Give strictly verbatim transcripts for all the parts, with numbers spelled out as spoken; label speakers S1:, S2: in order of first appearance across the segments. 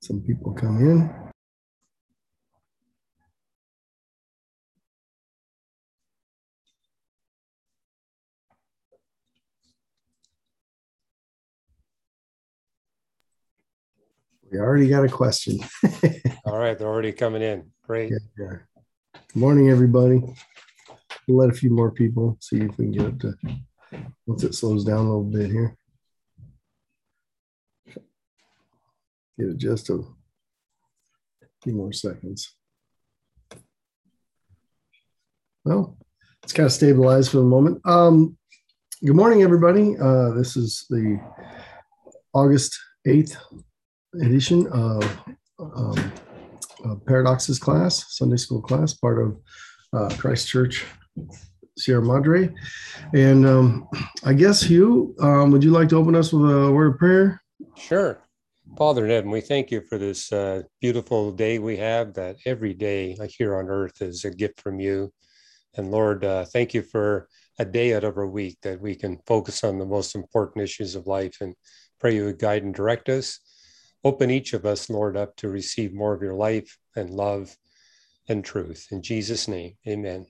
S1: Some people come in. We already got a question.
S2: All right, they're already coming in. Great.
S1: Yeah, yeah. Good morning, everybody. We'll let a few more people see if we can get up to, once it slows down a little bit here. Give it just a few more seconds. Well, it's kind of stabilized for the moment. Um, good morning, everybody. Uh, this is the August eighth edition of um, uh, Paradoxes class, Sunday school class, part of uh, Christ Church Sierra Madre. And um, I guess, Hugh, um, would you like to open us with a word of prayer?
S2: Sure. Father in heaven, we thank you for this uh, beautiful day we have, that every day here on earth is a gift from you. And Lord, uh, thank you for a day out of our week that we can focus on the most important issues of life, and pray you would guide and direct us. Open each of us, Lord, up to receive more of your life and love and truth. In Jesus' name, amen.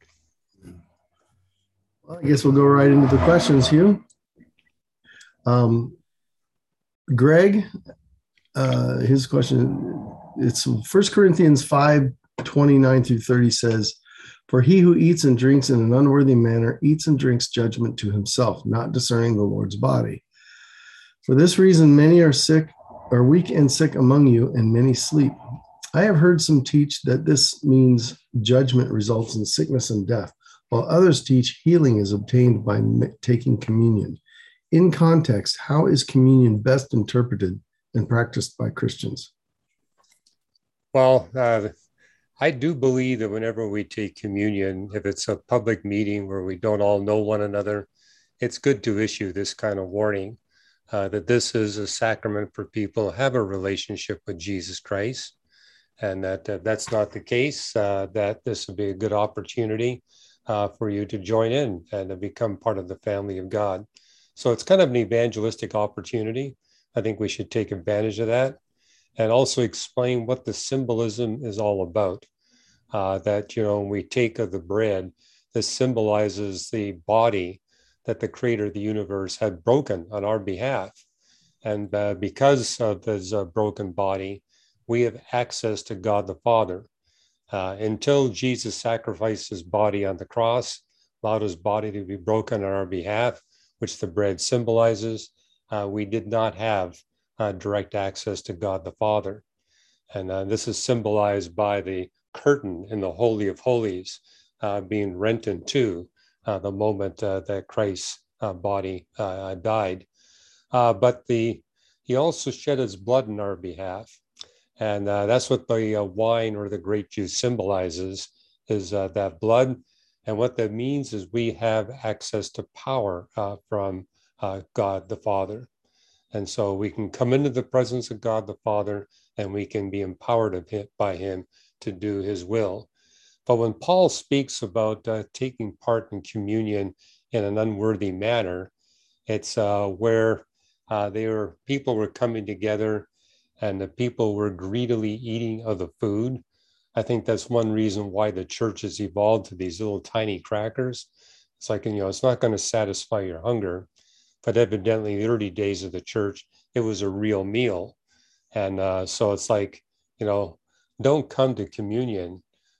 S1: Well, I guess we'll go right into the questions, Hugh. Um, Greg, uh, his question, it's First Corinthians five, twenty-nine through thirty says, "For he who eats and drinks in an unworthy manner eats and drinks judgment to himself, not discerning the Lord's body. For this reason, many are sick, are weak and sick among you, and many sleep. I have heard some teach that this means judgment results in sickness and death, while others teach healing is obtained by taking communion. In context, how is communion best interpreted and practiced by Christians?"
S2: Well, uh, I do believe that whenever we take communion, if it's a public meeting where we don't all know one another, it's good to issue this kind of warning uh, that this is a sacrament for people who have a relationship with Jesus Christ, and that uh, that's not the case, uh, that this would be a good opportunity uh, for you to join in and to become part of the family of God. So it's kind of an evangelistic opportunity. I think we should take advantage of that, and also explain what the symbolism is all about. Uh, that, you know, when we take of the bread, this symbolizes the body that the creator of the universe had broken on our behalf. And uh, because of this uh, broken body, we have access to God the Father. Uh, until Jesus sacrificed his body on the cross, allowed his body to be broken on our behalf, which the bread symbolizes, uh, we did not have uh, direct access to God the Father. And uh, this is symbolized by the curtain in the Holy of Holies uh, being rent in two uh, the moment uh, that Christ's uh, body uh, died. Uh, but the he also shed his blood in our behalf. And uh, that's what the uh, wine or the grape juice symbolizes, is uh, that blood. And what that means is we have access to power uh, from uh, God the Father. And so we can come into the presence of God the Father, and we can be empowered of him, by him to do his will. But when Paul speaks about uh, taking part in communion in an unworthy manner, it's uh, where uh, they were, people were coming together and the people were greedily eating of the food. I think that's one reason why the church has evolved to these little tiny crackers. It's like, you know, it's not going to satisfy your hunger. But evidently, in the early days of the church, it was a real meal. And uh, so it's like, you know, don't come to communion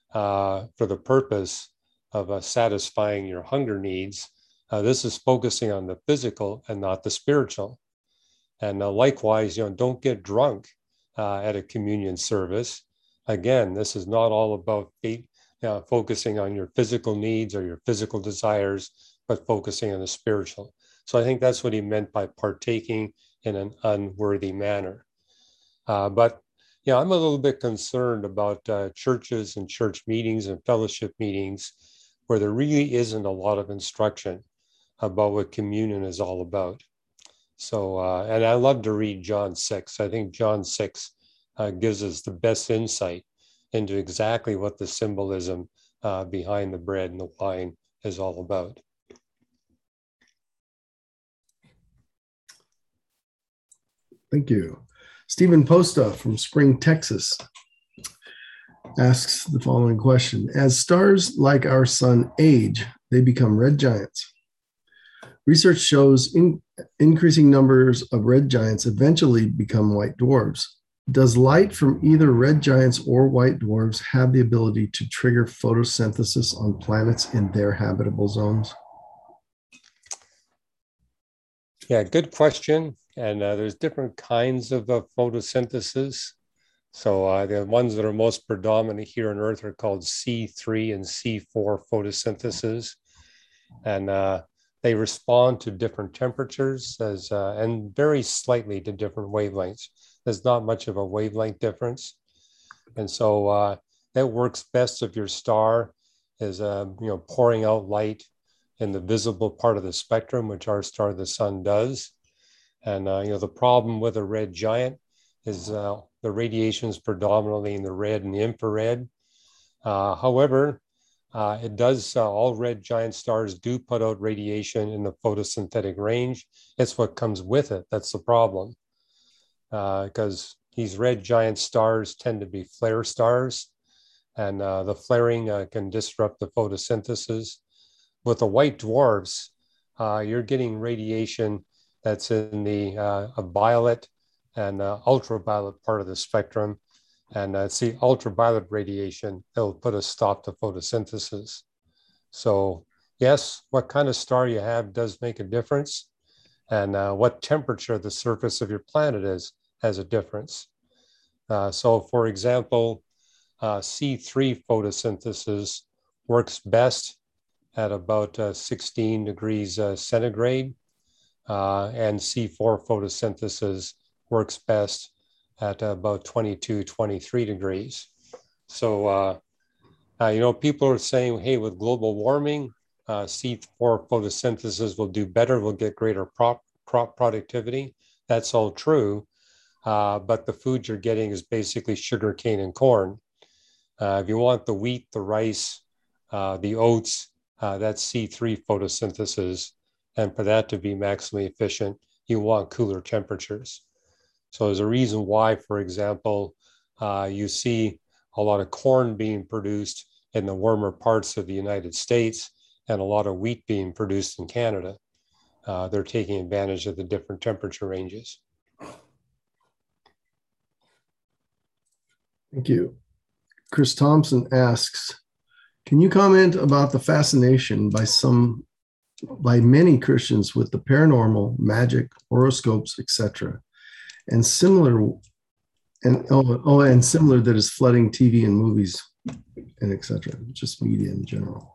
S2: uh, for the purpose of uh, satisfying your hunger needs. Uh, this is focusing on the physical and not the spiritual. And uh, likewise, you know, don't get drunk uh, at a communion service. Again, this is not all about faith, uh, focusing on your physical needs or your physical desires, but focusing on the spiritual. So I think that's what he meant by partaking in an unworthy manner. Uh, but yeah, I'm a little bit concerned about uh, churches and church meetings and fellowship meetings where there really isn't a lot of instruction about what communion is all about. So, uh, and I love to read John six. I think John six uh, gives us the best insight into exactly what the symbolism uh, behind the bread and the wine is all about.
S1: Thank you. Stephen Posta from Spring, Texas asks the following question. As stars like our sun age, they become red giants. Research shows in, increasing numbers of red giants eventually become white dwarfs. Does light from either red giants or white dwarfs have the ability to trigger photosynthesis on planets in their habitable zones?
S2: Yeah, good question. And uh, there's different kinds of uh, photosynthesis. So uh, the ones that are most predominant here on Earth are called C three and C four photosynthesis. And uh, they respond to different temperatures as uh, and very slightly to different wavelengths. There's not much of a wavelength difference. And so uh, that works best if your star is uh, you know, pouring out light in the visible part of the spectrum, which our star, the sun, does. And uh, you know, the problem with a red giant is uh, the radiation is predominantly in the red and the infrared. Uh, however, uh, it does, uh, all red giant stars do put out radiation in the photosynthetic range. It's what comes with it. That's the problem. Because uh, these red giant stars tend to be flare stars, and uh, the flaring uh, can disrupt the photosynthesis. With the white dwarfs, uh, you're getting radiation that's in the uh, violet and uh, ultraviolet part of the spectrum. And uh, it's the ultraviolet radiation that will put a stop to photosynthesis. So yes, what kind of star you have does make a difference. And uh, what temperature the surface of your planet is has a difference. Uh, so for example, uh, C three photosynthesis works best at about uh, sixteen degrees uh, centigrade, uh, and C four photosynthesis works best at about twenty-two, twenty-three degrees. So, uh, uh, you know, people are saying, hey, with global warming, uh, C four photosynthesis will do better, we'll get greater crop, crop productivity. That's all true, uh, but the food you're getting is basically sugar cane and corn. Uh, if you want the wheat, the rice, uh, the oats, uh, that's C three photosynthesis. And for that to be maximally efficient, you want cooler temperatures. So there's a reason why, for example, uh, you see a lot of corn being produced in the warmer parts of the United States and a lot of wheat being produced in Canada. Uh, they're taking advantage of the different temperature ranges.
S1: Thank you. Chris Thompson asks, can you comment about the fascination by some, by many Christians with the paranormal, magic, horoscopes, et cetera, and similar, and oh, oh, and similar that is flooding T V and movies, and et cetera, just media in general?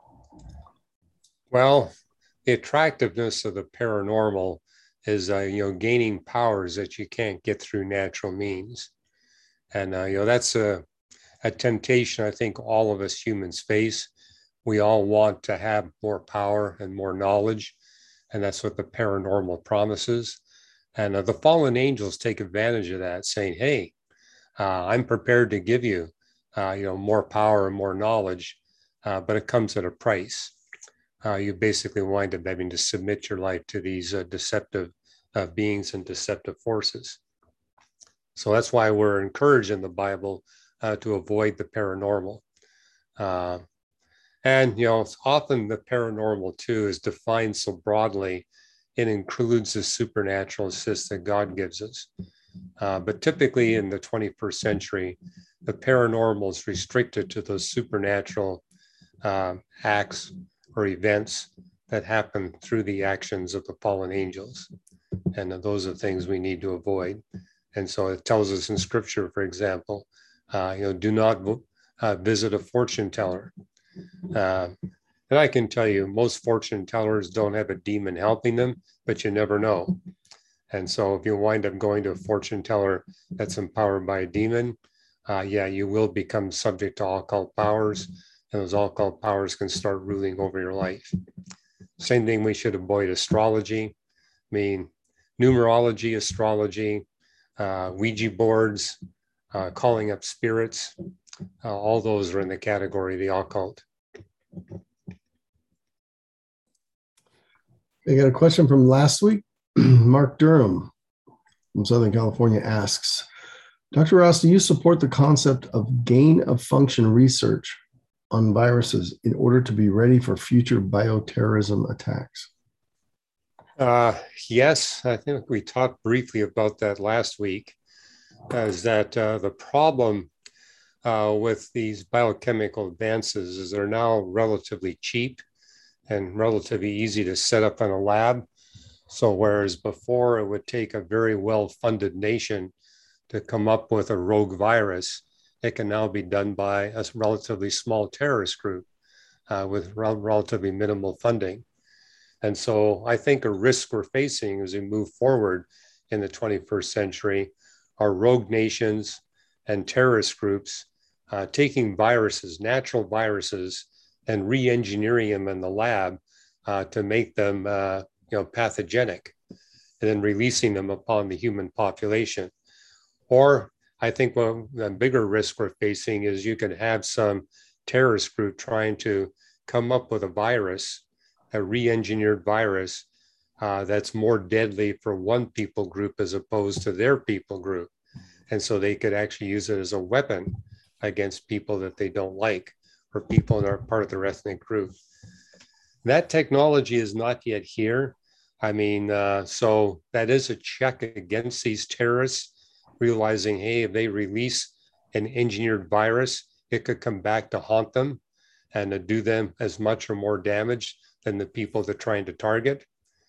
S2: Well, the attractiveness of the paranormal is, uh, you know, gaining powers that you can't get through natural means, and uh, you know, that's a a temptation I think all of us humans face. We all want to have more power and more knowledge, and that's what the paranormal promises. And uh, the fallen angels take advantage of that, saying, hey, uh, I'm prepared to give you, uh, you know, more power and more knowledge, uh, but it comes at a price. Uh, you basically wind up having to submit your life to these uh, deceptive uh, beings and deceptive forces. So that's why we're encouraged in the Bible uh, to avoid the paranormal. Uh, and, you know, often the paranormal too is defined so broadly, it includes the supernatural assist that God gives us. Uh, but typically in the twenty-first century, the paranormal is restricted to those supernatural uh, acts or events that happen through the actions of the fallen angels. And those are things we need to avoid. And so it tells us in scripture, for example, uh, you know, do not uh, visit a fortune teller. Uh, and I can tell you, most fortune tellers don't have a demon helping them, but you never know. And so if you wind up going to a fortune teller that's empowered by a demon, uh, yeah, you will become subject to occult powers, and those occult powers can start ruling over your life. Same thing, we should avoid astrology. I mean, numerology, astrology, uh, Ouija boards, uh, calling up spirits, uh, all those are in the category of the occult.
S1: I got a question from last week. Mark Durham from Southern California asks, Doctor Ross, do you support the concept of gain of function research on viruses in order to be ready for future bioterrorism attacks?
S2: Uh, yes, I think we talked briefly about that last week. Is that uh, the problem uh, with these biochemical advances is they're now relatively cheap and relatively easy to set up in a lab. So whereas before it would take a very well-funded nation to come up with a rogue virus, it can now be done by a relatively small terrorist group uh, with rel- relatively minimal funding. And so I think a risk we're facing as we move forward in the twenty-first century are rogue nations and terrorist groups uh, taking viruses, natural viruses, and re-engineering them in the lab uh, to make them uh, you know, pathogenic, and then releasing them upon the human population. Or I think one the bigger risk we're facing is you can have some terrorist group trying to come up with a virus, a re-engineered virus uh, that's more deadly for one people group as opposed to their people group. And so they could actually use it as a weapon against people that they don't like or people that are part of their ethnic group. That technology is not yet here. I mean, uh, so that is a check against these terrorists, realizing, hey, if they release an engineered virus, it could come back to haunt them and to do them as much or more damage than the people they're trying to target.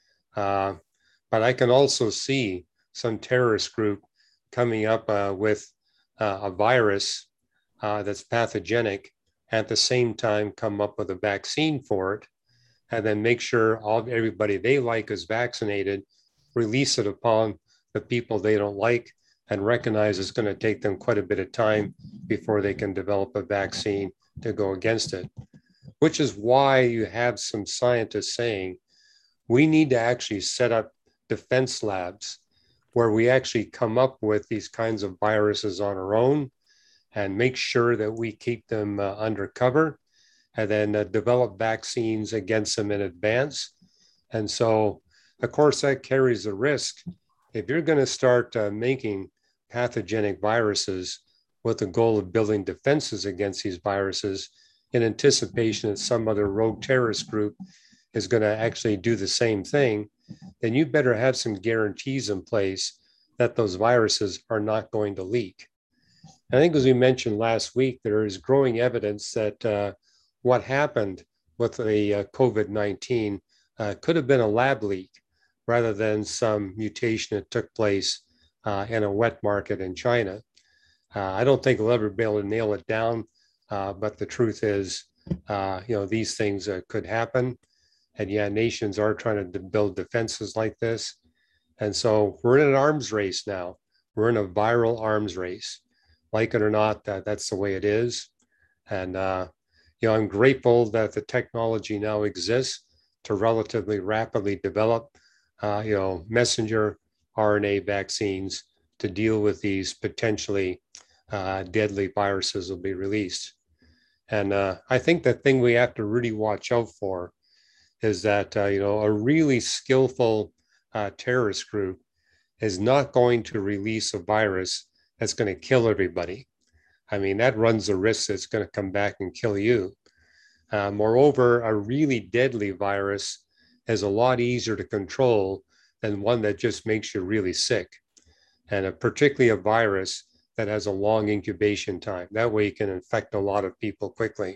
S2: Uh, but I can also see some terrorist group coming up uh, with uh, a virus uh, that's pathogenic, at the same time come up with a vaccine for it, and then make sure all everybody they like is vaccinated, release it upon the people they don't like, and recognize it's going to take them quite a bit of time before they can develop a vaccine to go against it. Which is why you have some scientists saying we need to actually set up defense labs where we actually come up with these kinds of viruses on our own and make sure that we keep them uh, under cover and then uh, develop vaccines against them in advance. And so, of course, that carries a risk. If you're going to start uh, making pathogenic viruses with the goal of building defenses against these viruses in anticipation that some other rogue terrorist group is going to actually do the same thing, then you better have some guarantees in place that those viruses are not going to leak. And I think, as we mentioned last week, there is growing evidence that uh, what happened with the uh, COVID nineteen uh, could have been a lab leak rather than some mutation that took place uh, in a wet market in China. Uh, I don't think we'll ever be able to nail it down, uh, but the truth is, uh, you know, these things uh, could happen. And yeah, nations are trying to build defenses like this. And so we're in an arms race now. We're in a viral arms race. Like it or not, that, that's the way it is. And, uh, you know, I'm grateful that the technology now exists to relatively rapidly develop, uh, you know, messenger R N A vaccines to deal with these potentially uh, deadly viruses will be released. And uh, I think the thing we have to really watch out for is that, uh, you know, a really skillful uh, terrorist group is not going to release a virus that's going to kill everybody. I mean, that runs the risk that it's going to come back and kill you. Uh, moreover, a really deadly virus is a lot easier to control than one that just makes you really sick. And a, particularly a virus that has a long incubation time. That way you can infect a lot of people quickly.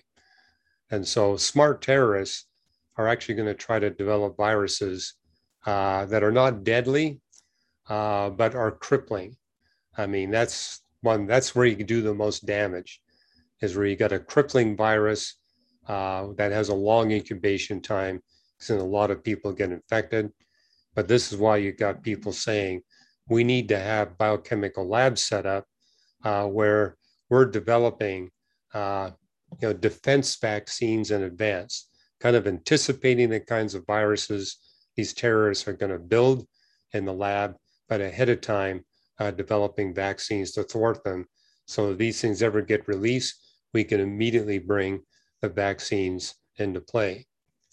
S2: And so smart terrorists are actually going to try to develop viruses uh, that are not deadly, uh, but are crippling. I mean, that's one, that's where you can do the most damage, is where you got a crippling virus uh, that has a long incubation time, because a lot of people get infected. But this is why you got people saying we need to have biochemical labs set up uh, where we're developing uh, you know, defense vaccines in advance, kind of anticipating the kinds of viruses these terrorists are going to build in the lab, but ahead of time, uh, developing vaccines to thwart them. So if these things ever get released, we can immediately bring the vaccines into play.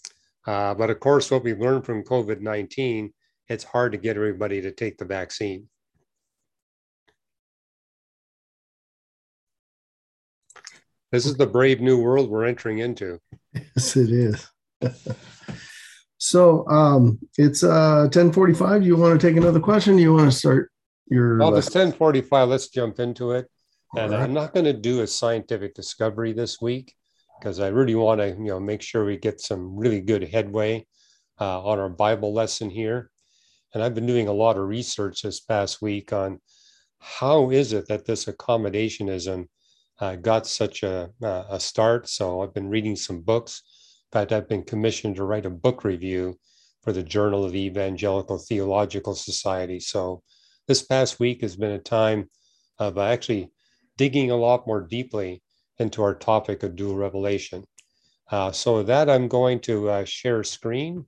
S2: Uh, but of course, what we've learned from COVID nineteen, it's hard to get everybody to take the vaccine. This is the brave new world we're entering into.
S1: Yes, it is. So um, it's uh, ten forty-five. You want to take another question? You want to start your
S2: Well,
S1: uh,
S2: it's ten forty-five. Let's jump into it. And
S1: right.
S2: I'm not going to do a scientific discovery this week because I really want to, you know, make sure we get some really good headway uh, on our Bible lesson here. And I've been doing a lot of research this past week on how is it that this accommodationism uh, got such a, a start. So I've been reading some books. In fact, I've been commissioned to write a book review for the Journal of the Evangelical Theological Society. So this past week has been a time of actually digging a lot more deeply into our topic of dual revelation. Uh, so with that, I'm going to uh, share screen.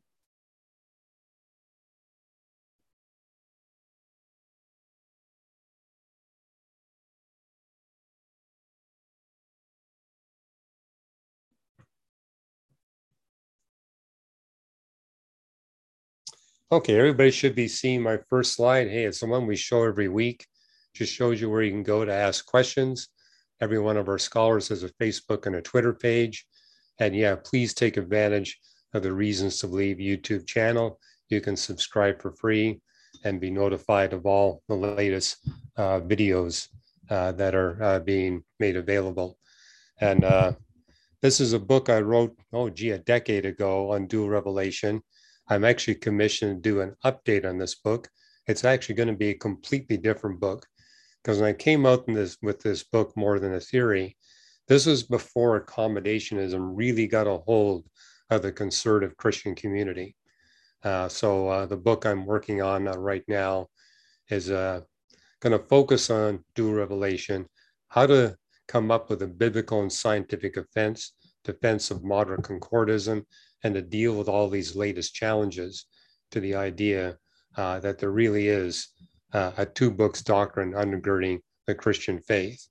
S2: Okay, everybody should be seeing my first slide. Hey, it's the one we show every week. Just shows you where you can go to ask questions. Every one of our scholars has a Facebook and a Twitter page. And yeah, please take advantage of the Reasons to Believe YouTube channel. You can subscribe for free and be notified of all the latest uh, videos uh, that are uh, being made available. And uh, this is a book I wrote, oh gee, a decade ago on dual revelation. I'm actually commissioned to do an update on this book. It's actually going to be a completely different book because when I came out in this, with this book, More Than a Theory, this was before accommodationism really got a hold of the conservative Christian community. Uh, so uh, the book I'm working on uh, right now is uh, going to focus on dual revelation, how to come up with a biblical and scientific defense, defense of modern concordism, and to deal with all these latest challenges to the idea uh, that there really is uh, a two books doctrine undergirding the Christian faith.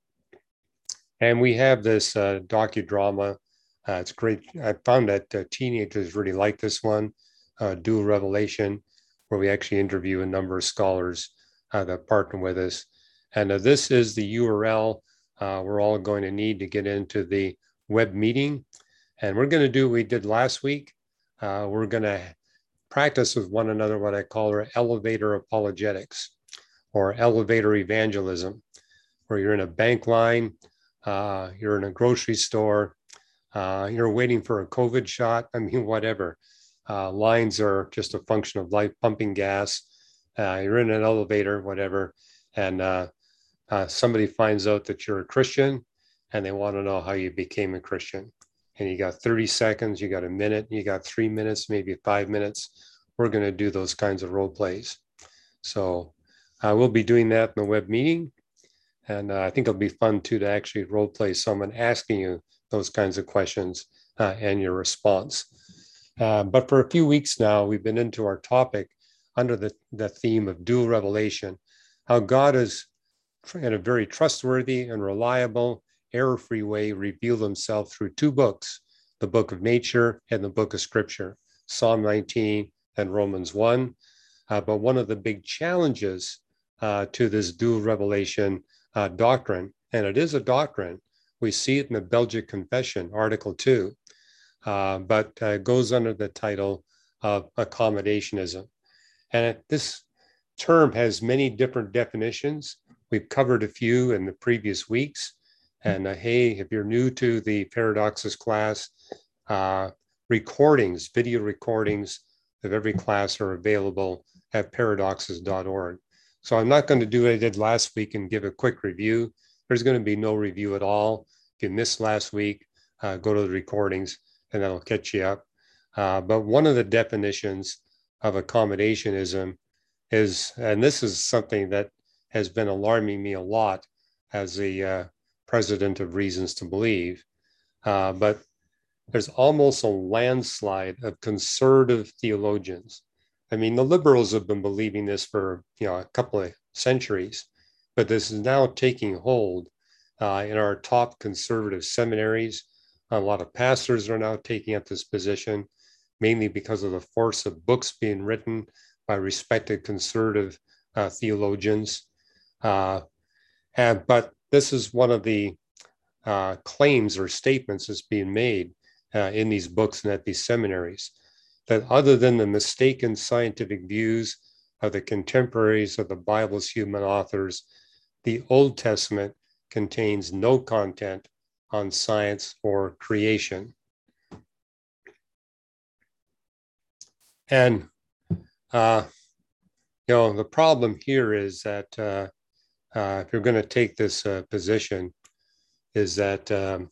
S2: And we have this uh, docudrama. Uh, it's great. I found that uh, teenagers really like this one, uh, Dual Revelation, where we actually interview a number of scholars uh, that partner with us. And uh, this is the U R L uh, we're all going to need to get into the web meeting. And we're going to do what we did last week. Uh, we're going to practice with one another what I call our elevator apologetics or elevator evangelism, where you're in a bank line, uh, you're in a grocery store, uh, you're waiting for a COVID shot. I mean, whatever. Uh, lines are just a function of life pumping gas. Uh, you're in an elevator, whatever. And uh, uh, somebody finds out that you're a Christian and they want to know how you became a Christian. And you got thirty seconds, you got a minute, you got three minutes, maybe five minutes. We're going to do those kinds of role plays. So uh, we'll be doing that in the web meeting. And uh, I think it'll be fun too to actually role play someone asking you those kinds of questions uh, and your response. Uh, but for a few weeks now, we've been into our topic under the, the theme of dual revelation, how God has, in a very trustworthy and reliable, error-free way, revealed himself through two books, the book of nature and the book of scripture, Psalm nineteen and Romans one. Uh, but one of the big challenges uh, to this dual revelation uh, doctrine, and it is a doctrine, we see it in the Belgic Confession, Article two, uh, but uh, goes under the title of accommodationism. And it, this term has many different definitions. We've covered a few in the previous weeks. And uh, hey, if you're new to the Paradoxes class, uh, recordings, video recordings of every class are available at paradoxes dot org. So I'm not going to do what I did last week and give a quick review. There's going to be no review at all. If you missed last week, uh, go to the recordings and that'll catch you up. Uh, but one of the definitions of accommodationism is, and this is something that has been alarming me a lot as the uh, president of Reasons to Believe, uh, but there's almost a landslide of conservative theologians. I mean, the liberals have been believing this for you know a couple of centuries, but this is now taking hold uh, in our top conservative seminaries. A lot of pastors are now taking up this position, mainly because of the force of books being written by respected conservative uh, theologians. Uh, and, but this is one of the uh, claims or statements that's being made uh, in these books and at these seminaries, that other than the mistaken scientific views of the contemporaries of the Bible's human authors, the Old Testament contains no content on science or creation. And, uh, you know, the problem here is that uh, uh, if you're going to take this uh, position, is that um,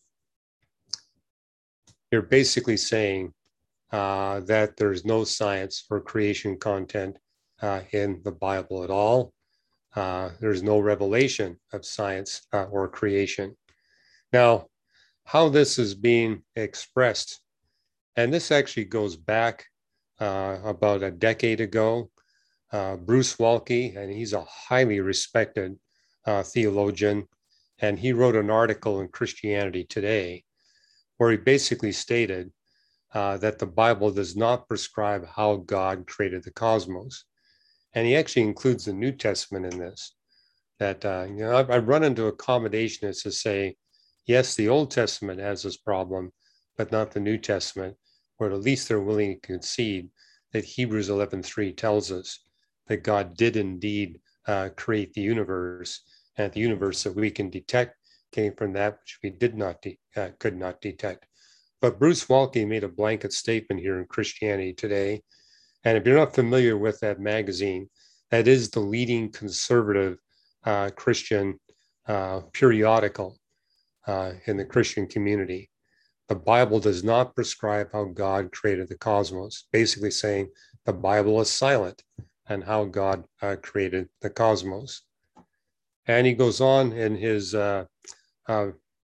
S2: you're basically saying uh, that there's no science or creation content uh, in the Bible at all. Uh, there's no revelation of science uh, or creation. Now, how this is being expressed, and this actually goes back uh, about a decade ago. Uh, Bruce Waltke, and he's a highly respected uh, theologian, and he wrote an article in Christianity Today where he basically stated uh, that the Bible does not prescribe how God created the cosmos. And he actually includes the New Testament in this. That, uh, you know, I've, I've run into accommodationists to say, yes, the Old Testament has this problem, but not the New Testament, where at least they're willing to concede that Hebrews eleven three tells us that God did indeed uh, create the universe, and the universe that we can detect came from that which we did not de- uh, could not detect. But Bruce Waltke made a blanket statement here in Christianity Today, and if you're not familiar with that magazine, that is the leading conservative uh, Christian uh, periodical uh, in the Christian community. The Bible does not prescribe how God created the cosmos, basically saying the Bible is silent on how God uh, created the cosmos. And he goes on in his uh, uh,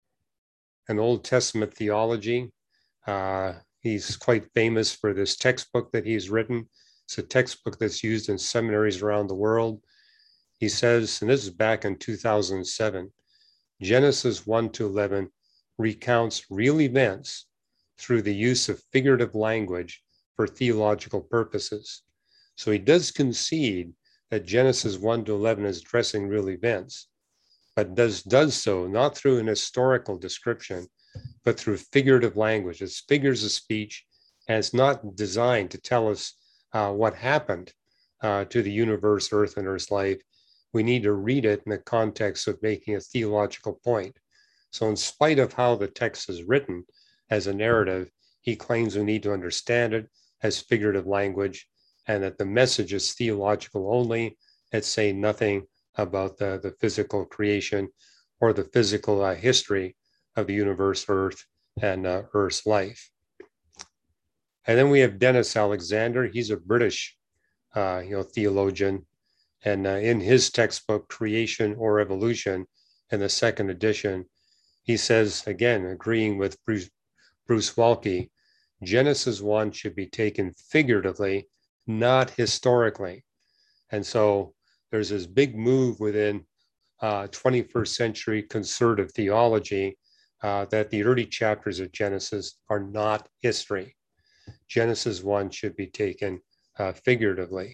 S2: an Old Testament theology. Uh, he's quite famous for this textbook that he's written. It's a textbook that's used in seminaries around the world. He says, and this is back in two thousand seven, Genesis one to eleven recounts real events through the use of figurative language for theological purposes. So he does concede that Genesis one to eleven is addressing real events, but does, does so not through an historical description, but through figurative language. It's figures of speech, and it's not designed to tell us uh, what happened uh, to the universe, earth, and earth's life. We need to read it in the context of making a theological point. So in spite of how the text is written as a narrative, he claims we need to understand it as figurative language, and that the message is theological only. It's saying nothing about the, the physical creation or the physical uh, history of the universe, earth, and uh, earth's life. And then we have Dennis Alexander. He's a British uh, you know, theologian. And uh, in his textbook, Creation or Evolution, in the second edition, he says, again, agreeing with Bruce, Bruce Waltke, Genesis one should be taken figuratively, not historically. And so there's this big move within uh, twenty-first century conservative theology uh, that the early chapters of Genesis are not history. Genesis one should be taken uh, figuratively.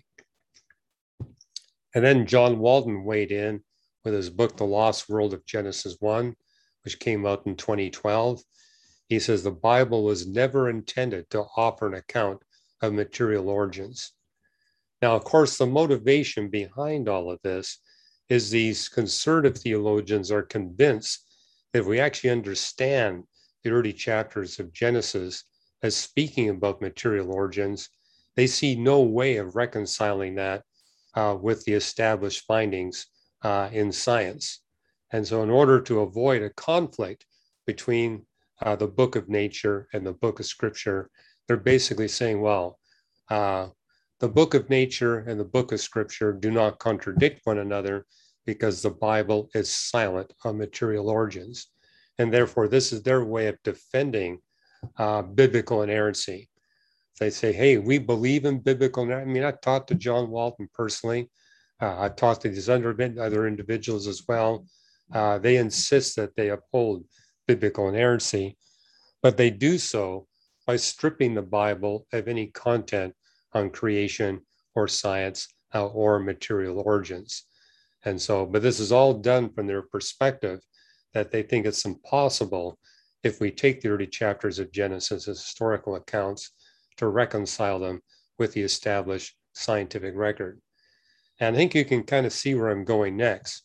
S2: And then John Walton weighed in with his book, The Lost World of Genesis one, which came out in twenty twelve. He says the Bible was never intended to offer an account of material origins. Now, of course, the motivation behind all of this is these conservative theologians are convinced that if we actually understand the early chapters of Genesis as speaking about material origins, they see no way of reconciling that uh, with the established findings uh, in science. And so in order to avoid a conflict between uh, the book of nature and the book of scripture, they're basically saying, well, uh, the book of nature and the book of scripture do not contradict one another because the Bible is silent on material origins. And therefore, this is their way of defending uh, biblical inerrancy. They say, hey, we believe in biblical inerrancy. I mean, I talked to John Walton personally. Uh, I've talked to these other, other individuals as well. Uh, they insist that they uphold biblical inerrancy, but they do so by stripping the Bible of any content on creation or science uh, or material origins. And so, but this is all done from their perspective that they think it's impossible if we take the early chapters of Genesis as historical accounts to reconcile them with the established scientific record. And I think you can kind of see where I'm going next.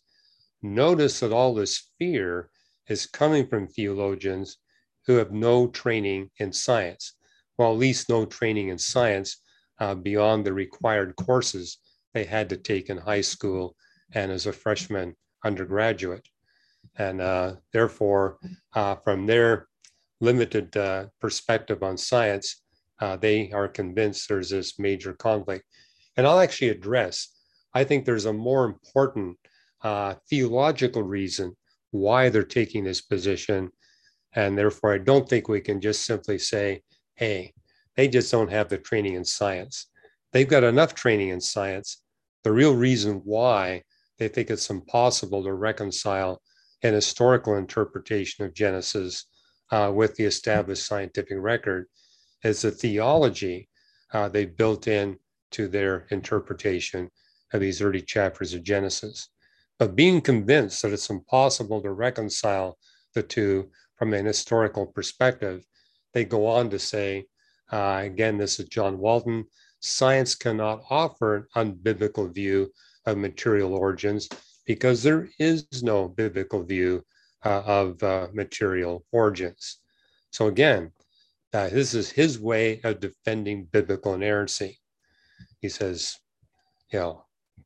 S2: Notice that all this fear is coming from theologians who have no training in science, well, at least no training in science uh, beyond the required courses they had to take in high school and as a freshman undergraduate. And uh, therefore, uh, from their limited uh, perspective on science, uh, they are convinced there's this major conflict. And I'll actually address, I think there's a more important uh, theological reason why they're taking this position. And therefore, I don't think we can just simply say, hey, they just don't have the training in science. They've got enough training in science. The real reason why they think it's impossible to reconcile an historical interpretation of Genesis uh, with the established scientific record is the theology uh, they built in to their interpretation of these early chapters of Genesis. But being convinced that it's impossible to reconcile the two from an historical perspective, they go on to say, uh, again, this is John Walton, science cannot offer an unbiblical view of material origins because there is no biblical view uh, of uh, material origins. So again, uh, this is his way of defending biblical inerrancy. He says, you know,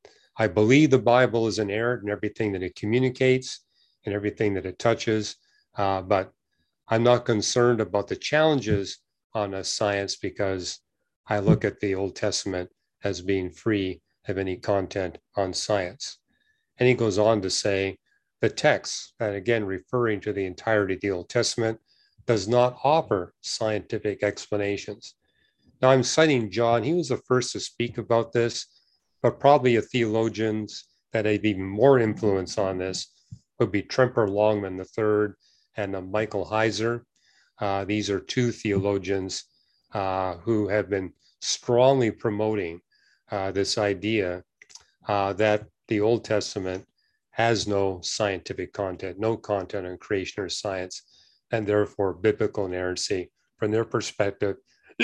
S2: I believe the Bible is inerrant in everything that it communicates and everything that it touches, uh, but I'm not concerned about the challenges on a science because I look at the Old Testament as being free of any content on science. And he goes on to say, the text, and again, referring to the entirety of the Old Testament, does not offer scientific explanations. Now I'm citing John. He was the first to speak about this, but probably a theologians that have even more influence on this would be Tremper Longman the third and uh, Michael Heiser. Uh, these are two theologians uh, who have been strongly promoting uh, this idea uh, that the Old Testament has no scientific content, no content on creation or science, and therefore biblical inerrancy, from their perspective,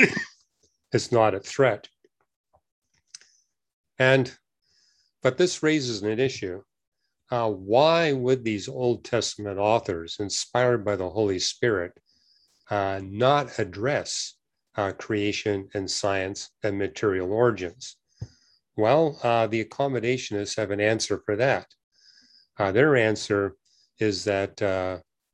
S2: is not a threat. And, but this raises an issue. Uh, why would these Old Testament authors, inspired by the Holy Spirit, uh, not address uh, creation and science and material origins? Well, uh, the accommodationists have an answer for that. Uh, their answer is that uh,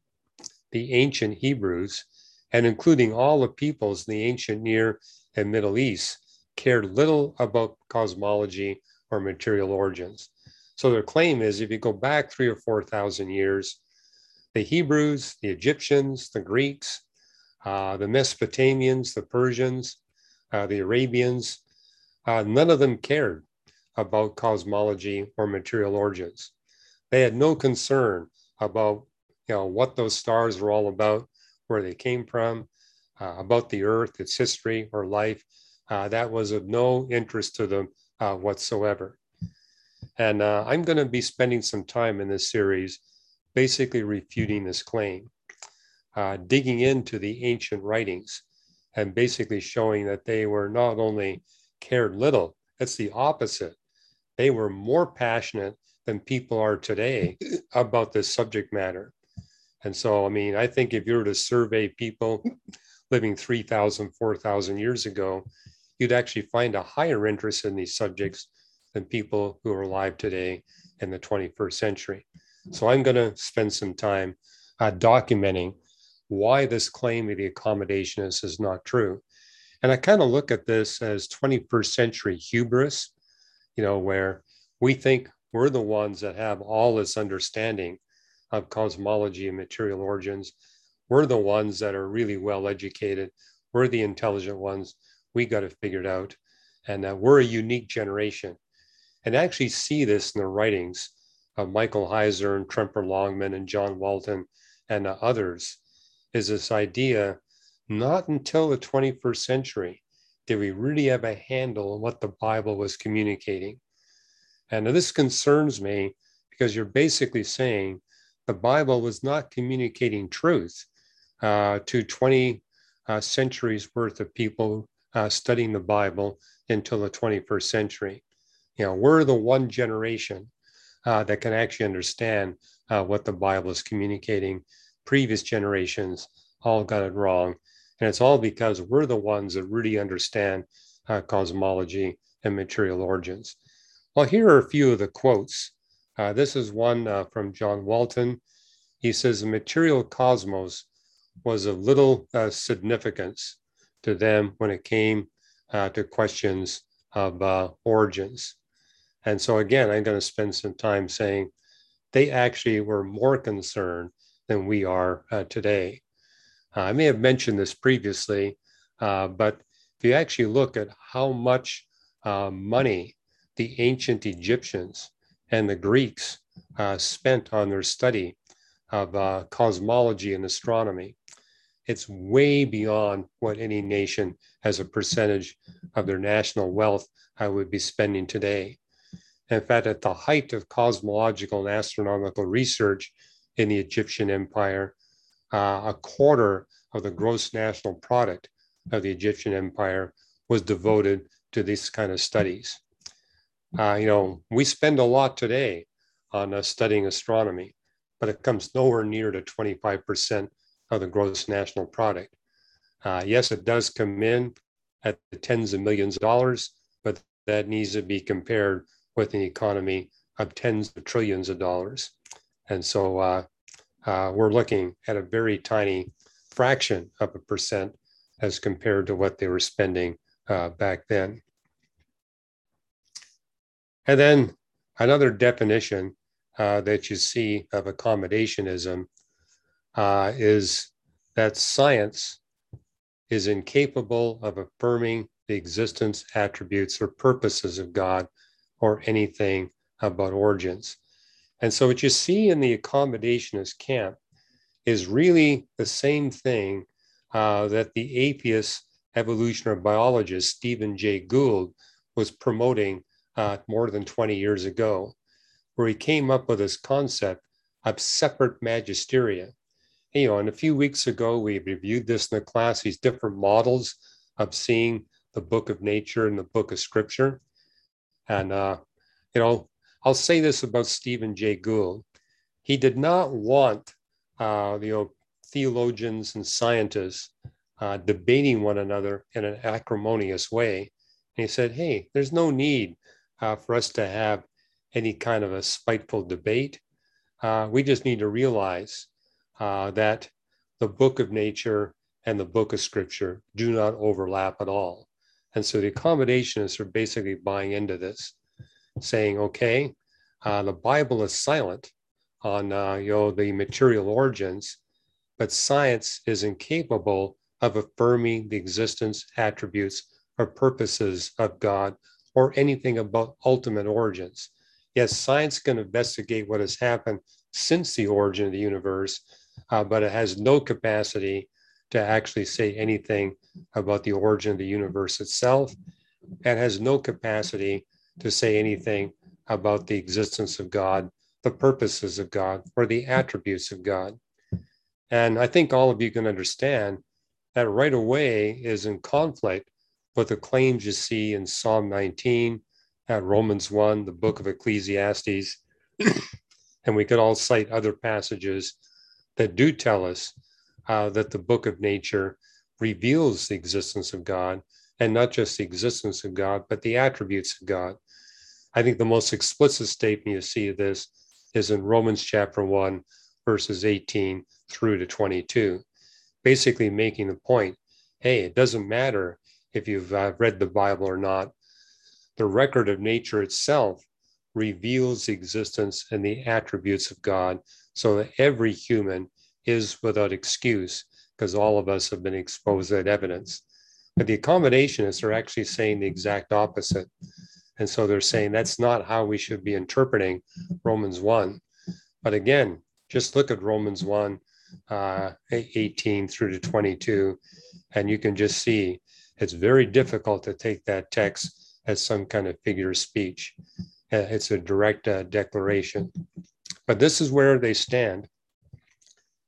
S2: the ancient Hebrews, and including all the peoples in the ancient Near and Middle East, cared little about cosmology or material origins. So their claim is if you go back three or four thousand years, the Hebrews, the Egyptians, the Greeks, uh, the Mesopotamians, the Persians, uh, the Arabians, uh, none of them cared about cosmology or material origins. They had no concern about, you know, what those stars were all about, where they came from, uh, about the earth, its history or life. Uh, that was of no interest to them uh, whatsoever. And uh, I'm going to be spending some time in this series basically refuting this claim, uh, digging into the ancient writings and basically showing that they were not only cared little, it's the opposite. They were more passionate than people are today about this subject matter. And so, I mean, I think if you were to survey people living three thousand, four thousand years ago, you'd actually find a higher interest in these subjects than people who are alive today in the twenty-first century. So I'm going to spend some time uh, documenting why this claim of the accommodationists is not true. And I kind of look at this as twenty-first century hubris, you know, where we think we're the ones that have all this understanding of cosmology and material origins. We're the ones that are really well educated. We're the intelligent ones. We got it figured out. And uh, we're a unique generation. And I actually see this in the writings of Michael Heiser and Tremper Longman and John Walton and uh, others, is this idea, not until the twenty-first century did we really have a handle on what the Bible was communicating. And this concerns me because you're basically saying the Bible was not communicating truth uh, to twenty uh, centuries worth of people uh, studying the Bible until the twenty-first century. You know, we're the one generation uh, that can actually understand uh, what the Bible is communicating. Previous generations all got it wrong. And it's all because we're the ones that really understand uh, cosmology and material origins. Well, here are a few of the quotes. Uh, this is one uh, from John Walton. He says, the material cosmos was of little uh, significance to them when it came uh, to questions of uh, origins. And so again, I'm going to spend some time saying they actually were more concerned than we are uh, today. Uh, I may have mentioned this previously, uh, but if you actually look at how much uh, money the ancient Egyptians and the Greeks uh, spent on their study of uh, cosmology and astronomy, it's way beyond what any nation as a percentage of their national wealth uh, would be spending today. In fact, at the height of cosmological and astronomical research in the Egyptian Empire, uh, a quarter of the gross national product of the Egyptian Empire was devoted to these kind of studies. Uh, you know, we spend a lot today on uh, studying astronomy, but it comes nowhere near to twenty-five percent of the gross national product. Uh, yes, it does come in at the tens of millions of dollars, but that needs to be compared with an economy of tens of trillions of dollars. And so uh, uh, we're looking at a very tiny fraction of a percent as compared to what they were spending uh, back then. And then another definition uh, that you see of accommodationism uh, is that science is incapable of affirming the existence, attributes, or purposes of God or anything about origins. And so what you see in the accommodationist camp is really the same thing uh, that the atheist evolutionary biologist Stephen Jay Gould was promoting uh, more than twenty years ago, where he came up with this concept of separate magisteria. And, you know, and a few weeks ago, we reviewed this in the class, these different models of seeing the book of nature and the book of scripture. And, uh, you know, I'll say this about Stephen Jay Gould. He did not want, uh, you know, theologians and scientists uh, debating one another in an acrimonious way. And he said, hey, there's no need uh, for us to have any kind of a spiteful debate. Uh, we just need to realize uh, that the book of nature and the book of scripture do not overlap at all. And so the accommodationists are basically buying into this, saying, okay, uh, the Bible is silent on uh, you know, the material origins, but science is incapable of affirming the existence, attributes, or purposes of God or anything about ultimate origins. Yes, science can investigate what has happened since the origin of the universe, uh, but it has no capacity to actually say anything about the origin of the universe itself, and has no capacity to say anything about the existence of God, the purposes of God, or the attributes of God. And I think all of you can understand that right away is in conflict with the claims you see in Psalm nineteen, at Romans one, the book of Ecclesiastes, and we could all cite other passages that do tell us uh, that the book of nature reveals the existence of God, and not just the existence of God, but the attributes of God. I think the most explicit statement you see of this is in Romans chapter one, verses eighteen through to twenty-two, basically making the point, hey, it doesn't matter if you've uh, read the Bible or not. The record of nature itself reveals the existence and the attributes of God, so that every human is without excuse, because all of us have been exposed to that evidence. But the accommodationists are actually saying the exact opposite. And so they're saying that's not how we should be interpreting Romans one. But again, just look at Romans one, uh, eighteen through to twenty-two, and you can just see it's very difficult to take that text as some kind of figure of speech. Uh, it's a direct uh, declaration. But this is where they stand.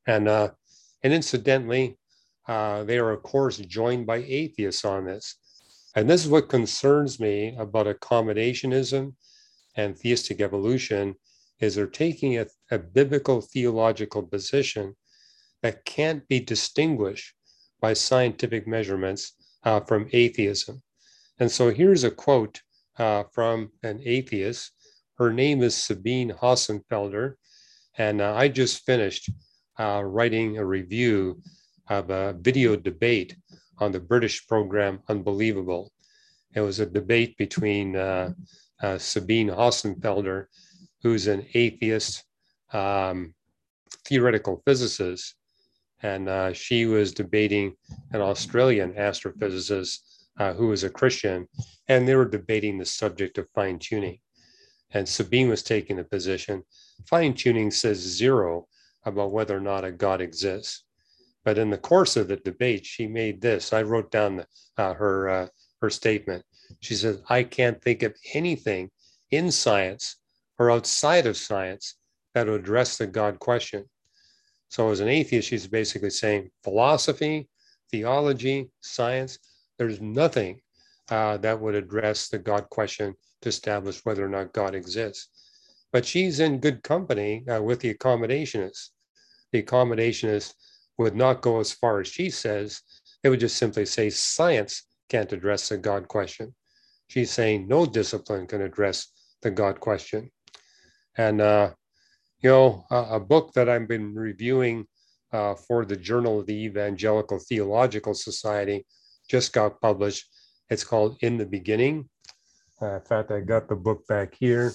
S2: And, uh, and incidentally, uh, they are, of course, joined by atheists on this. And this is what concerns me about accommodationism and theistic evolution, is they're taking a, a biblical theological position that can't be distinguished by scientific measurements uh, from atheism. And so here's a quote uh, from an atheist. Her name is Sabine Hossenfelder. And uh, I just finished uh, writing a review of a video debate on the British program Unbelievable. It was a debate between uh, uh, Sabine Hossenfelder, who's an atheist um, theoretical physicist, and uh, she was debating an Australian astrophysicist uh, who was a Christian, and they were debating the subject of fine tuning. And Sabine was taking the position, fine tuning says zero about whether or not a God exists. But in the course of the debate, she made this. I wrote down the, uh, her uh, her statement. She says, "I can't think of anything in science or outside of science that would address the God question." So as an atheist, she's basically saying philosophy, theology, science, there's nothing uh, that would address the God question to establish whether or not God exists. But she's in good company uh, with the accommodationists. The accommodationists would not go as far as she says. They would just simply say science can't address the God question. She's saying no discipline can address the God question. And, uh, you know, a, a book that I've been reviewing uh, for the Journal of the Evangelical Theological Society just got published. It's called In the Beginning. Uh, in fact, I got the book back here.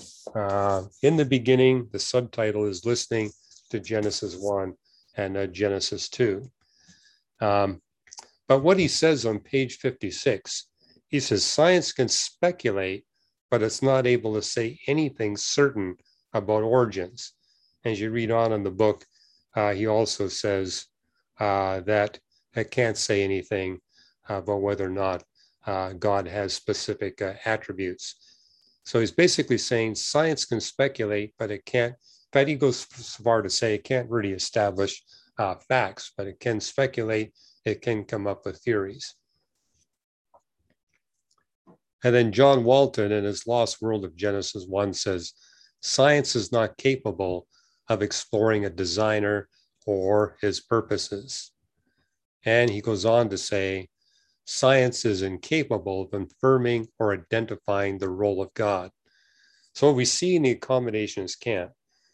S2: Uh, in the Beginning, the subtitle is Listening to Genesis one and uh, Genesis two. Um, but what he says on page fifty-six, he says, science can speculate, but it's not able to say anything certain about origins. As you read on in the book, uh, he also says uh, that it can't say anything about whether or not uh, God has specific uh, attributes. So he's basically saying science can speculate, but it can't. In fact, he goes so far to say it can't really establish uh, facts, but it can speculate. It can come up with theories. And then John Walton in his Lost World of Genesis one says, science is not capable of exploring a designer or his purposes. And he goes on to say, science is incapable of affirming or identifying the role of God. So what we see in the accommodationist camp,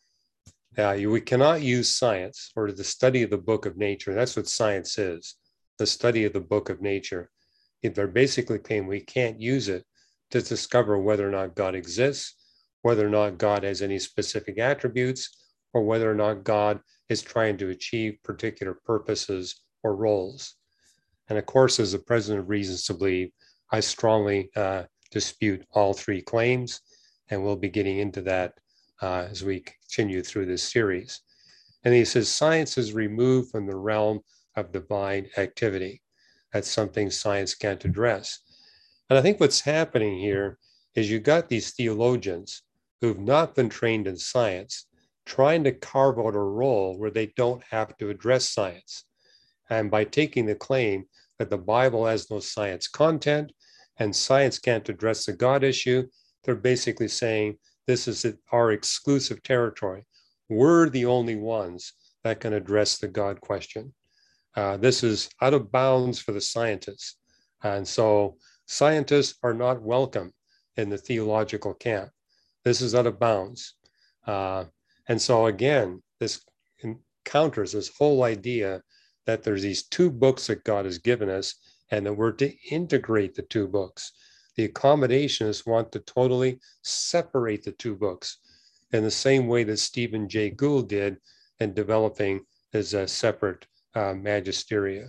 S2: uh, we cannot use science or the study of the book of nature. That's what science is, the study of the book of nature. They're basically saying we can't use it to discover whether or not God exists, whether or not God has any specific attributes, or whether or not God is trying to achieve particular purposes or roles. And of course, as the president of Reasons to Believe, I strongly uh, dispute all three claims, and we'll be getting into that uh, as we continue through this series. And he says, science is removed from the realm of divine activity. That's something science can't address. And I think what's happening here is you got these theologians who've not been trained in science trying to carve out a role where they don't have to address science. And by taking the claim that the Bible has no science content and science can't address the God issue, they're basically saying this is our exclusive territory. We're the only ones that can address the God question. Uh, this is out of bounds for the scientists. And so scientists are not welcome in the theological camp. This is out of bounds. Uh, and so again, this counters this whole idea that there's these two books that God has given us and that we're to integrate the two books. The accommodationists want to totally separate the two books in the same way that Stephen Jay Gould did in developing his uh, separate uh, magisteria.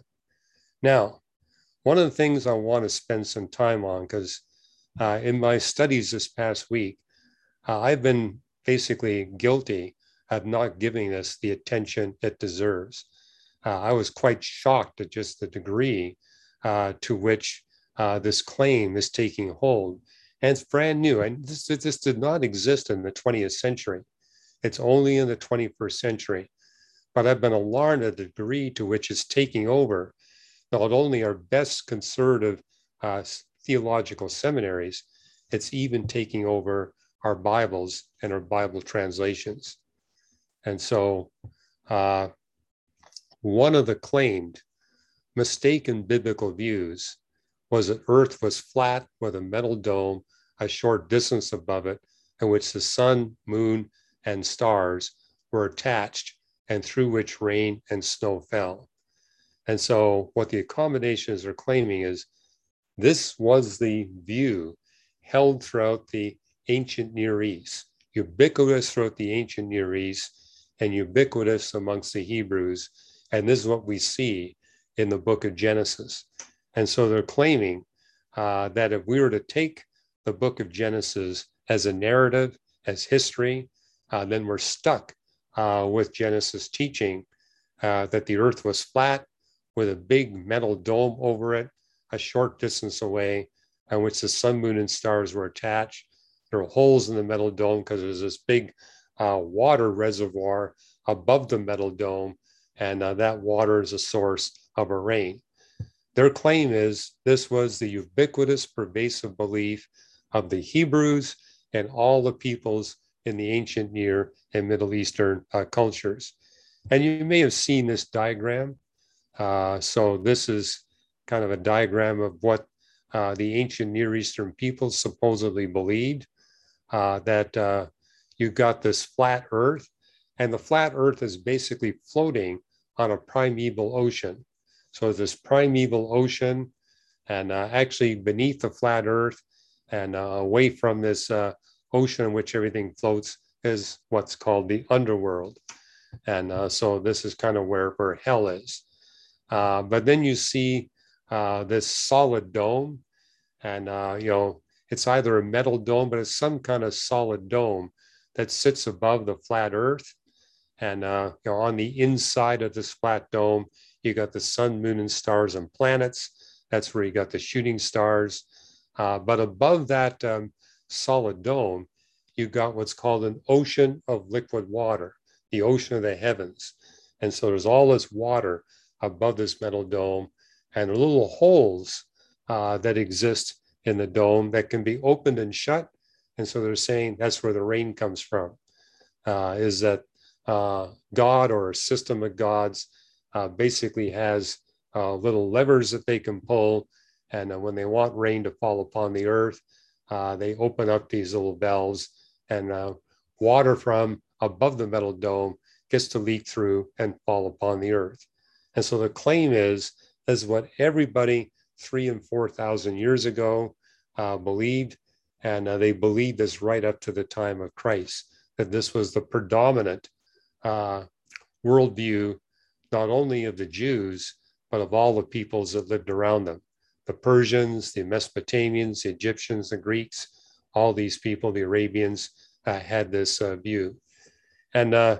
S2: Now, one of the things I want to spend some time on, because uh, in my studies this past week, uh, I've been basically guilty of not giving this the attention it deserves. Uh, I was quite shocked at just the degree uh, to which uh, this claim is taking hold. And it's brand new. And this, this did not exist in the twentieth century. It's only in the twenty-first century. but I've been alarmed at the degree to which it's taking over not only our best conservative uh, theological seminaries, it's even taking over our Bibles and our Bible translations. And so uh, one of the claimed mistaken biblical views was that Earth was flat with a metal dome a short distance above it, in which the sun, moon, and stars were attached and through which rain and snow fell. And so what the accommodations are claiming is this was the view held throughout the ancient Near East, ubiquitous throughout the ancient Near East and ubiquitous amongst the Hebrews. And this is what we see in the book of Genesis. And so they're claiming uh, that if we were to take the book of Genesis as a narrative, as history, uh, then we're stuck uh, with Genesis teaching uh, that the earth was flat with a big metal dome over it, a short distance away, on which the sun, moon, and stars were attached. There were holes in the metal dome because there's this big uh, water reservoir above the metal dome, and uh, that water is a source of a rain. Their claim is this was the ubiquitous, pervasive belief of the Hebrews and all the peoples in the ancient Near and Middle Eastern uh, cultures. And you may have seen this diagram. Uh, so this is kind of a diagram of what uh, the ancient Near Eastern peoples supposedly believed, uh, that uh, you've got this flat earth, and the flat earth is basically floating on a primeval ocean. So this primeval ocean, and uh, actually beneath the flat earth and uh, away from this uh, ocean in which everything floats is what's called the underworld. And uh, so this is kind of where, where hell is. Uh, but then you see uh, this solid dome, and uh, you know, it's either a metal dome, but it's some kind of solid dome that sits above the flat earth. And uh, you know, on the inside of this flat dome, you got the sun, moon, and stars and planets. That's where you got the shooting stars. Uh, but above that um, solid dome, you got what's called an ocean of liquid water, the ocean of the heavens. And so there's all this water above this metal dome, and little holes uh, that exist in the dome that can be opened and shut. And so they're saying that's where the rain comes from, uh, is that uh, God or a system of gods uh, basically has uh, little levers that they can pull. And uh, when they want rain to fall upon the earth, uh, they open up these little valves, and uh, water from above the metal dome gets to leak through and fall upon the earth. And so the claim is, is what everybody three and four thousand years ago uh, believed, and uh, they believed this right up to the time of Christ, that this was the predominant uh, worldview, not only of the Jews, but of all the peoples that lived around them. The Persians, the Mesopotamians, the Egyptians, the Greeks, all these people, the Arabians, uh, had this uh, view. And uh,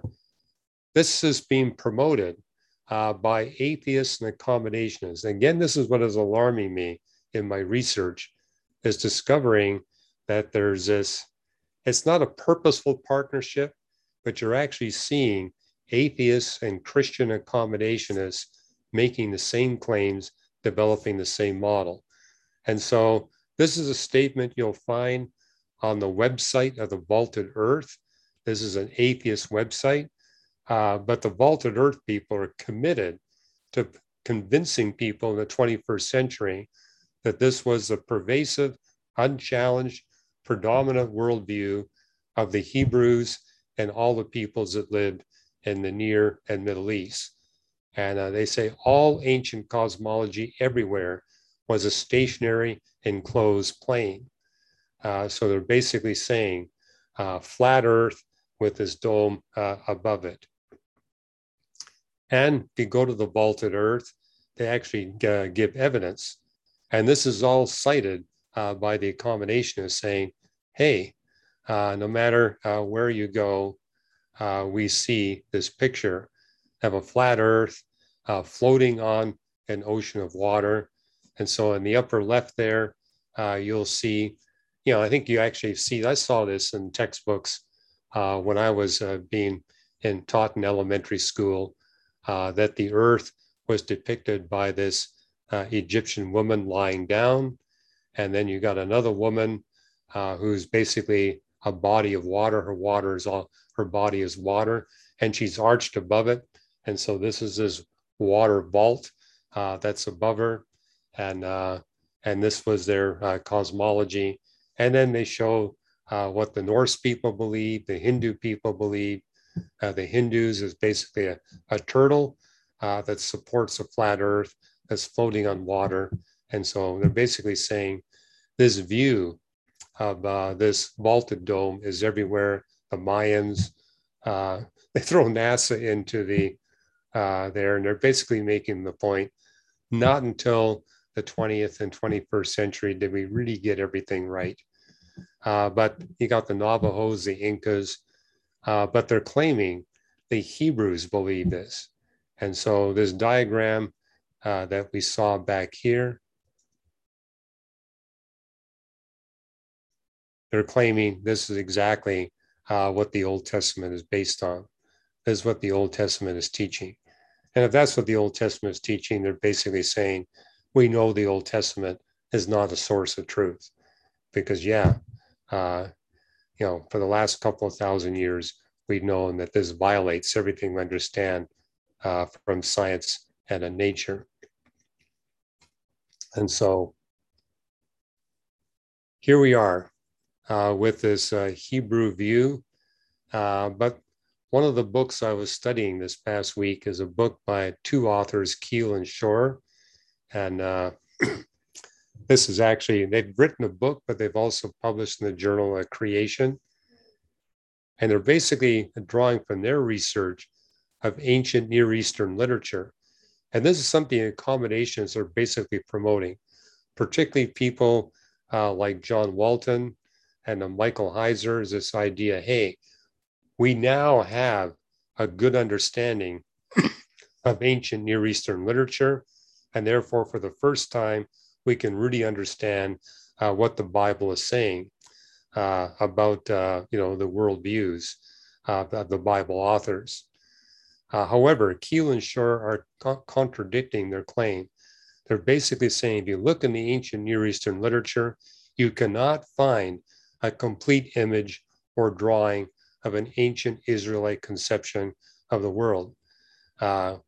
S2: this is being promoted uh, by atheists and accommodationists. And again, this is what is alarming me in my research, is discovering that there's this, it's not a purposeful partnership, but you're actually seeing atheists and Christian accommodationists making the same claims, developing the same model. And so this is a statement you'll find on the website of the Vaulted Earth. This is an atheist website, uh, but the Vaulted Earth people are committed to convincing people in the twenty-first century that this was the pervasive, unchallenged, predominant worldview of the Hebrews and all the peoples that lived in the Near and Middle East. And uh, they say all ancient cosmology everywhere was a stationary enclosed plane. Uh, so they're basically saying uh, flat Earth with this dome uh, above it. And if you go to the Vaulted Earth, they actually uh, give evidence. And this is all cited uh, by the accommodationists saying, hey, uh, no matter uh, where you go, uh, we see this picture of a flat Earth uh, floating on an ocean of water. And so in the upper left there, uh, you'll see, you know, I think you actually see, I saw this in textbooks uh, when I was uh, being in, taught in elementary school. uh, that the earth was depicted by this uh, Egyptian woman lying down. And then you got another woman uh, who's basically a body of water. Her water is all, her body is water, and she's arched above it. And so this is this water vault uh, that's above her. And, uh, and this was their uh, cosmology. And then they show uh, what the Norse people believe, the Hindu people believe. Uh, the Hindus is basically a, a turtle uh, that supports a flat earth that's floating on water. And so they're basically saying this view of uh, this vaulted dome is everywhere. The Mayans, uh, they throw NASA into the uh, there, and they're basically making the point, not until the twentieth and twenty-first century did we really get everything right. Uh, but you got the Navajos, the Incas, uh, but they're claiming the Hebrews believe this. And so this diagram uh, that we saw back here, they're claiming this is exactly uh, what the Old Testament is based on. This is what the Old Testament is teaching. And if that's what the Old Testament is teaching, they're basically saying, we know the Old Testament is not a source of truth. Because yeah, uh, you know, for the last couple of thousand years, we've known that this violates everything we understand uh, from science and in nature. And so here we are uh, with this uh, Hebrew view. Uh, but one of the books I was studying this past week is a book by two authors, Keel and Shore. And uh, this is actually, they've written a book, but they've also published in the journal of Creation. And they're basically drawing from their research of ancient Near Eastern literature. And this is something accommodations are basically promoting, particularly people uh, like John Walton and uh, Michael Heiser, is this idea, hey, we now have a good understanding of ancient Near Eastern literature. And therefore, for the first time, we can really understand uh, what the Bible is saying uh, about, uh, you know, the worldviews uh, of the Bible authors. Uh, however, Keel and Shore are co- contradicting their claim. They're basically saying, if you look in the ancient Near Eastern literature, you cannot find a complete image or drawing of an ancient Israelite conception of the world. Uh,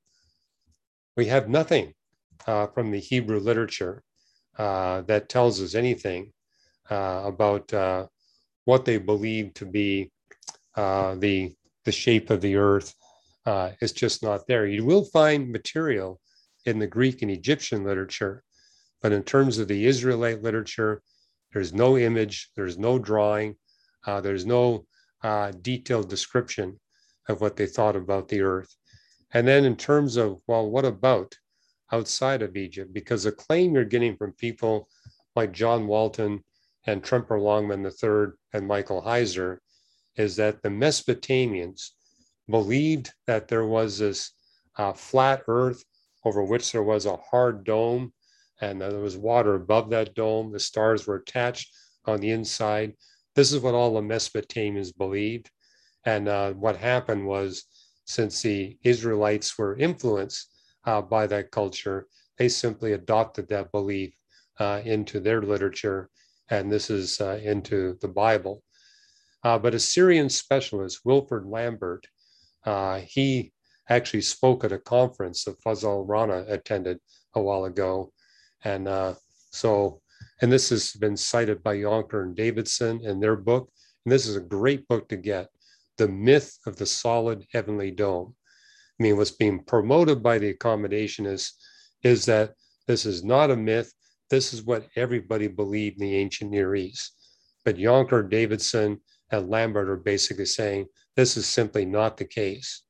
S2: we have nothing uh, from the Hebrew literature uh, that tells us anything uh, about uh, what they believe to be uh, the, the shape of the earth. Uh, it's just not there. You will find material in the Greek and Egyptian literature, but in terms of the Israelite literature, there's no image, there's no drawing, uh, there's no uh, detailed description of what they thought about the earth. And then in terms of, well, what about outside of Egypt? Because the claim you're getting from people like John Walton and Tremper Longman the third and Michael Heiser is that the Mesopotamians believed that there was this uh, flat earth over which there was a hard dome, and there was water above that dome. The stars were attached on the inside. This is what all the Mesopotamians believed. And uh, what happened was, since the Israelites were influenced uh, by that culture, they simply adopted that belief uh, into their literature, and this is uh, into the Bible. Uh, but a Syrian specialist, Wilfred Lambert, uh, he actually spoke at a conference that Fazal Rana attended a while ago. And uh, so, and this has been cited by Yonker and Davidson in their book. And this is a great book to get, The Myth of the Solid Heavenly Dome. I mean, what's being promoted by the accommodationists is that this is not a myth. This is what everybody believed in the ancient Near East. But Yonker, Davidson, and Lambert are basically saying this is simply not the case.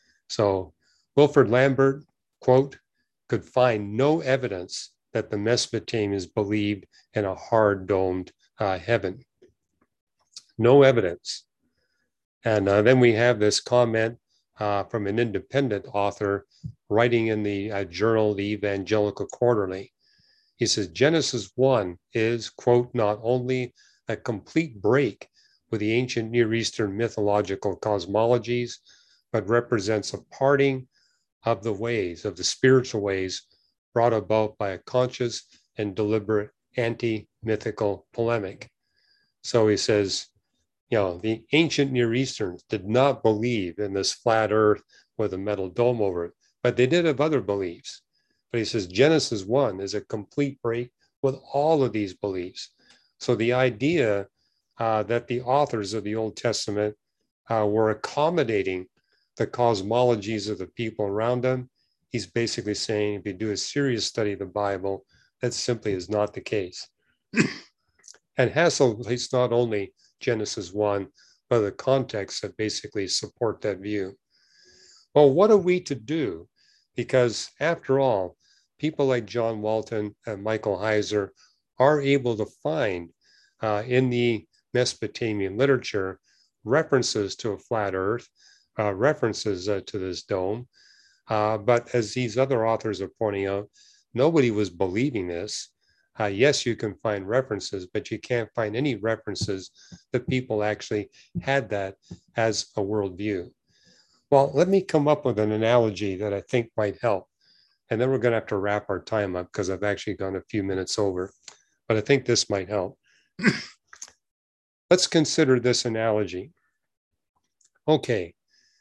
S2: So Wilfred Lambert, quote, could find no evidence that the Mesopotamians believed in a hard domed uh, heaven. No evidence. And uh, then we have this comment uh, from an independent author writing in the uh, journal, the Evangelical Quarterly. He says, Genesis one is, quote, not only a complete break with the ancient Near Eastern mythological cosmologies, but represents a parting of the ways, of the spiritual ways brought about by a conscious and deliberate anti-mythical polemic. So he says, you know, the ancient Near Easterns did not believe in this flat earth with a metal dome over it, but they did have other beliefs. But he says Genesis one is a complete break with all of these beliefs. So the idea uh, that the authors of the Old Testament uh, were accommodating the cosmologies of the people around them, he's basically saying if you do a serious study of the Bible, that simply is not the case. And Hassel takes not only Genesis one, but the context that basically support that view. Well, what are we to do? Because after all, people like John Walton and Michael Heiser are able to find uh, in the Mesopotamian literature references to a flat earth, uh, references uh, to this dome. Uh, but as these other authors are pointing out, nobody was believing this. Uh, yes, you can find references, but you can't find any references that people actually had that as a worldview. Well, let me come up with an analogy that I think might help. And then we're going to have to wrap our time up because I've actually gone a few minutes over. But I think this might help. Let's consider this analogy. Okay,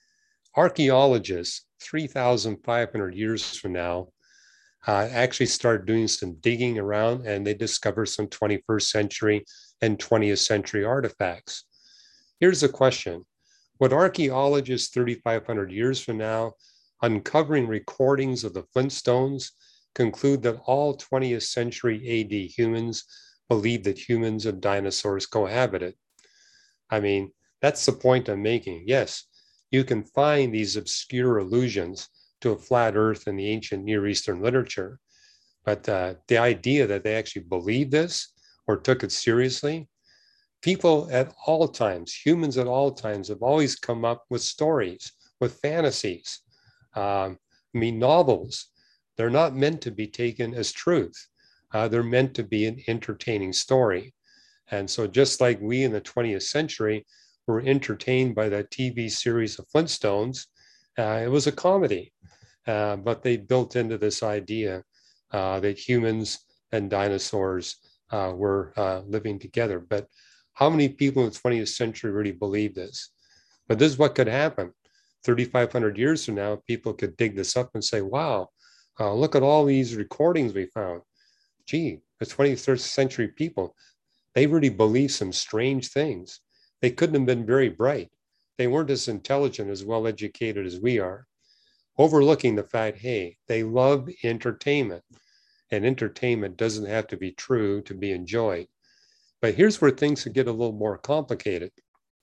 S2: archaeologists three thousand five hundred years from now uh, actually start doing some digging around, and they discover some twenty-first century and twentieth century artifacts. Here's the question. Would archaeologists thirty-five hundred years from now, uncovering recordings of the Flintstones, conclude that all twentieth century A D humans believed that humans and dinosaurs cohabited? I mean, that's the point I'm making. Yes, you can find these obscure allusions to a flat earth in the ancient Near Eastern literature, but uh, the idea that they actually believed this or took it seriously, people at all times, humans at all times, have always come up with stories, with fantasies. Um, I mean, novels, they're not meant to be taken as truth. Uh, they're meant to be an entertaining story. And so just like we in the twentieth century were entertained by that T V series of Flintstones, uh, it was a comedy. Uh, but they built into this idea uh, that humans and dinosaurs uh, were uh, living together. But how many people in the twentieth century really believe this? But this is what could happen. thirty-five hundred years from now, people could dig this up and say, wow, uh, look at all these recordings we found. Gee, the twentieth century people, they really believe some strange things. They couldn't have been very bright. They weren't as intelligent, as well educated as we are. Overlooking the fact, hey, they love entertainment, and entertainment doesn't have to be true to be enjoyed. But here's where things could get a little more complicated.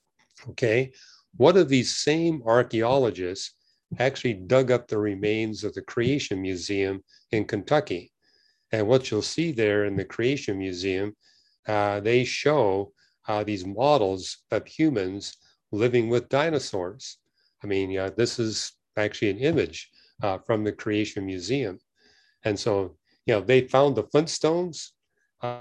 S2: Okay, one of these same archaeologists actually dug up the remains of the Creation Museum in Kentucky. And what you'll see there in the Creation Museum, uh, they show uh, these models of humans living with dinosaurs. I mean, yeah, this is actually an image uh, from the Creation Museum. And so, you know, they found the Flintstones uh,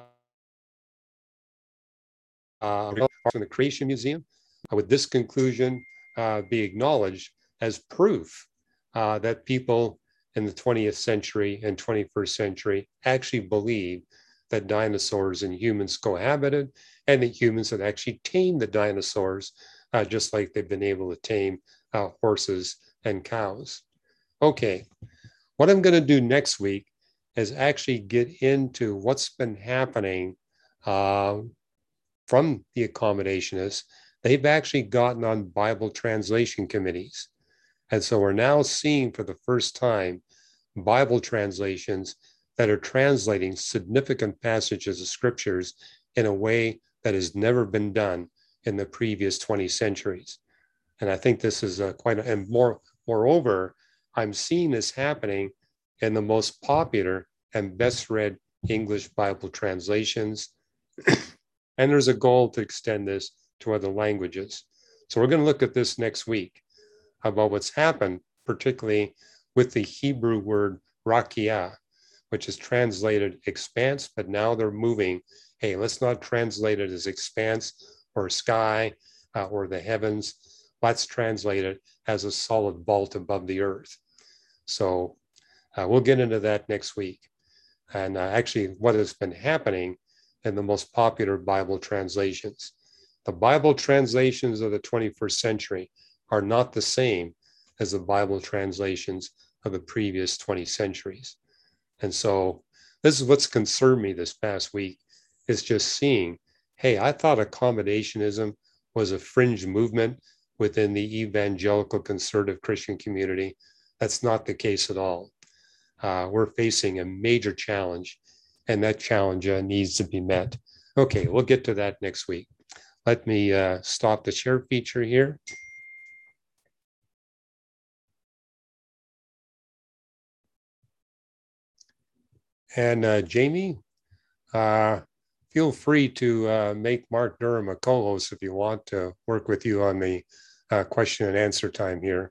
S2: uh, from the Creation Museum. Uh, would this conclusion uh, be acknowledged as proof uh, that people in the twentieth century and twenty-first century actually believed that dinosaurs and humans cohabited, and that humans had actually tamed the dinosaurs, uh, just like they've been able to tame uh, horses and cows? Okay, what I'm going to do next week is actually get into what's been happening uh, from the accommodationists. They've actually gotten on Bible translation committees. And so we're now seeing for the first time Bible translations that are translating significant passages of scriptures in a way that has never been done in the previous twenty centuries. And I think this is a quite, a, and more, moreover, I'm seeing this happening in the most popular and best read English Bible translations. And there's a goal to extend this to other languages. So we're going to look at this next week about what's happened, particularly with the Hebrew word rakia, which is translated expanse, but now they're moving, hey, let's not translate it as expanse or sky uh, or the heavens. Let's translate it as a solid vault above the earth. So uh, we'll get into that next week. And uh, actually, what has been happening in the most popular Bible translations. The Bible translations of the twenty-first century are not the same as the Bible translations of the previous twenty centuries. And so this is what's concerned me this past week, is just seeing, hey, I thought accommodationism was a fringe movement within the evangelical conservative Christian community. That's not the case at all. Uh, we're facing a major challenge, and that challenge uh, needs to be met. Okay, we'll get to that next week. Let me uh, stop the share feature here. And uh, Jamie, uh, feel free to uh, make Mark Durham a co-host if you want to work with you on the uh, question and answer time here.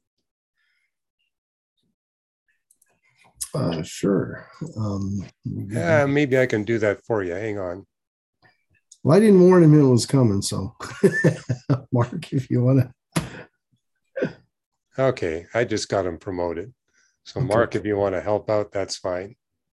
S1: Uh, sure. Um,
S2: uh, maybe I can do that for you. Hang on.
S1: Well, I didn't warn him it was coming, so Mark, if you want
S2: to. Okay, I just got him promoted. So
S1: okay.
S2: Mark, if you want to help out, that's fine.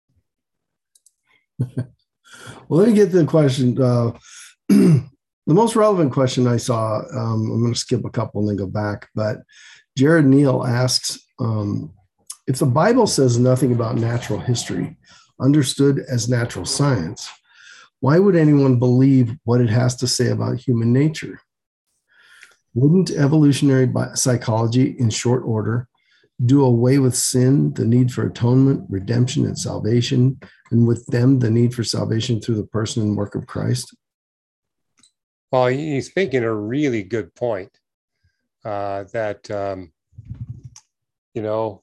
S1: Well, let me get to the question. Uh, the most relevant question I saw, um, I'm going to skip a couple and then go back, but Jared Neal asks, um, if the Bible says nothing about natural history, understood as natural science, why would anyone believe what it has to say about human nature? Wouldn't evolutionary psychology, in short order, do away with sin, the need for atonement, redemption, and salvation, and with them, the need for salvation through the person and work of Christ?
S2: Well, he's making a really good point uh, that, um, you know,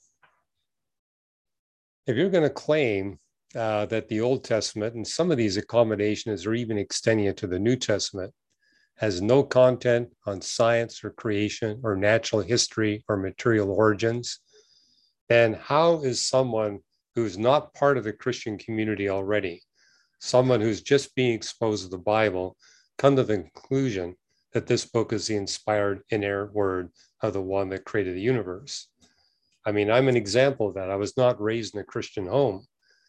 S2: if you're going to claim uh, that the Old Testament and some of these accommodations are even extending it to the New Testament has no content on science or creation or natural history or material origins, then how is someone who's not part of the Christian community already, someone who's just being exposed to the Bible, come to the conclusion that this book is the inspired, inerrant word of the one that created the universe? I mean, I'm an example of that. I was not raised in a Christian home,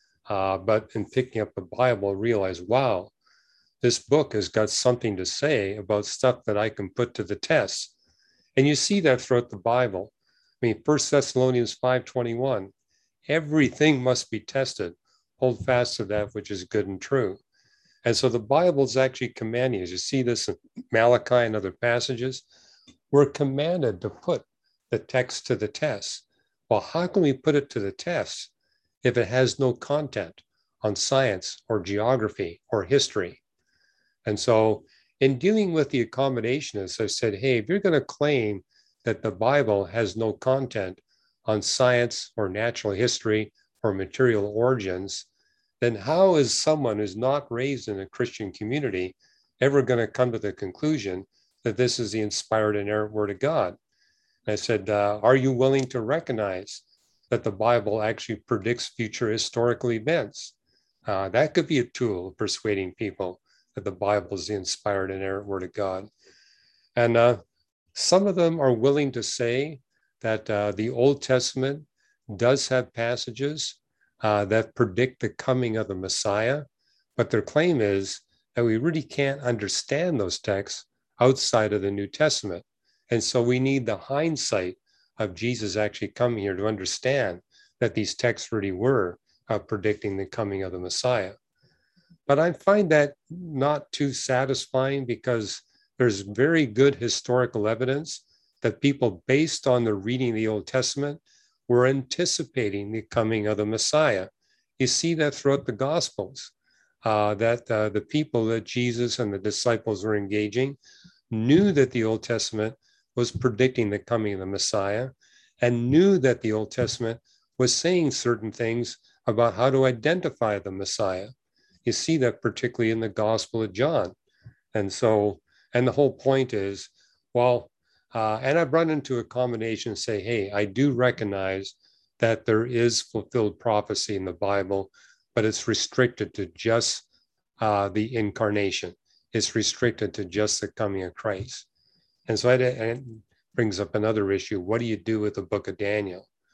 S2: uh, but in picking up the Bible, I realized, wow, this book has got something to say about stuff that I can put to the test. And you see that throughout the Bible. I mean, First Thessalonians five twenty-one, everything must be tested. Hold fast to that which is good and true. And so the Bible is actually commanding us. You see this in Malachi and other passages. We're commanded to put the text to the test. Well, how can we put it to the test if it has no content on science or geography or history? And so in dealing with the accommodationists, I said, hey, if you're going to claim that the Bible has no content on science or natural history or material origins, then how is someone who's not raised in a Christian community ever going to come to the conclusion that this is the inspired, inerrant word of God? And I said, uh, are you willing to recognize that the Bible actually predicts future historical events? Uh, that could be a tool of persuading people that the Bible is the inspired, inerrant word of God. And uh, some of them are willing to say that uh, the Old Testament does have passages uh, that predict the coming of the Messiah, but their claim is that we really can't understand those texts outside of the New Testament. And so we need the hindsight of Jesus actually coming here to understand that these texts really were uh, predicting the coming of the Messiah. But I find that not too satisfying, because there's very good historical evidence that people, based on the reading of the Old Testament, were anticipating the coming of the Messiah. You see that throughout the Gospels, uh, that uh, the people that Jesus and the disciples were engaging knew that the Old Testament was predicting the coming of the Messiah, and knew that the Old Testament was saying certain things about how to identify the Messiah. You see that particularly in the Gospel of John. And so, and the whole point is, well, uh, and I've run into a combination and say, hey, I do recognize that there is fulfilled prophecy in the Bible, but it's restricted to just uh, the incarnation. It's restricted to just the coming of Christ. And so I, and it brings up another issue. What do you do with the book of Daniel?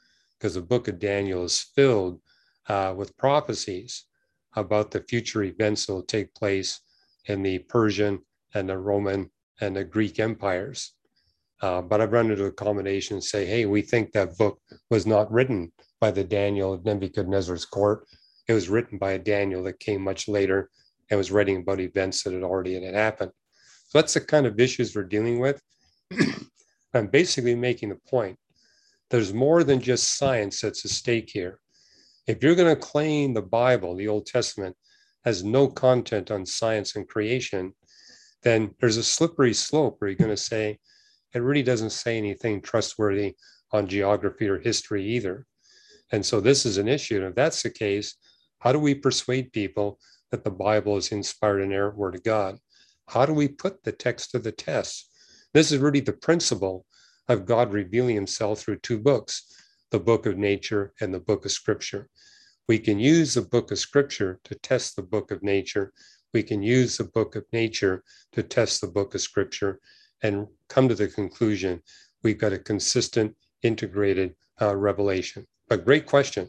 S2: because the book of Daniel is filled uh, with prophecies about the future events that will take place in the Persian and the Roman and the Greek empires. Uh, but I've run into a combination and say, hey, we think that book was not written by the Daniel of Nebuchadnezzar's court. It was written by a Daniel that came much later and was writing about events that had already had happened. So that's the kind of issues we're dealing with. I'm basically making the point. There's more than just science that's at stake here. If you're going to claim the Bible, the Old Testament, has no content on science and creation, then there's a slippery slope where you're going to say, it really doesn't say anything trustworthy on geography or history either. And so this is an issue. And if that's the case, how do we persuade people that the Bible is inspired and inerrant word of God? How do we put the text to the test? This is really the principle of God revealing himself through two books, the book of nature and the book of scripture. We can use the book of scripture to test the book of nature. We can use the book of nature to test the book of scripture and come to the conclusion we've got a consistent, integrated uh, revelation. But great question.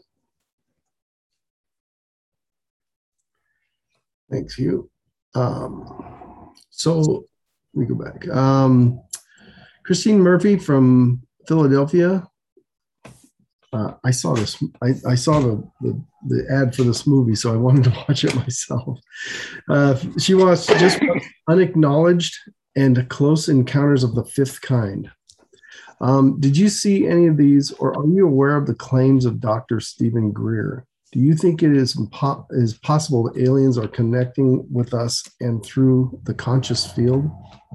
S1: Thanks, you. Um, so let me go back. Um, Christine Murphy from Philadelphia. Uh, I saw this. I, I saw the, the the ad for this movie, so I wanted to watch it myself. Uh, she wants just unacknowledged and close encounters of the fifth kind. Um, did you see any of these, or are you aware of the claims of Doctor Stephen Greer? Do you think it is, impo- is possible that aliens are connecting with us and through the conscious field?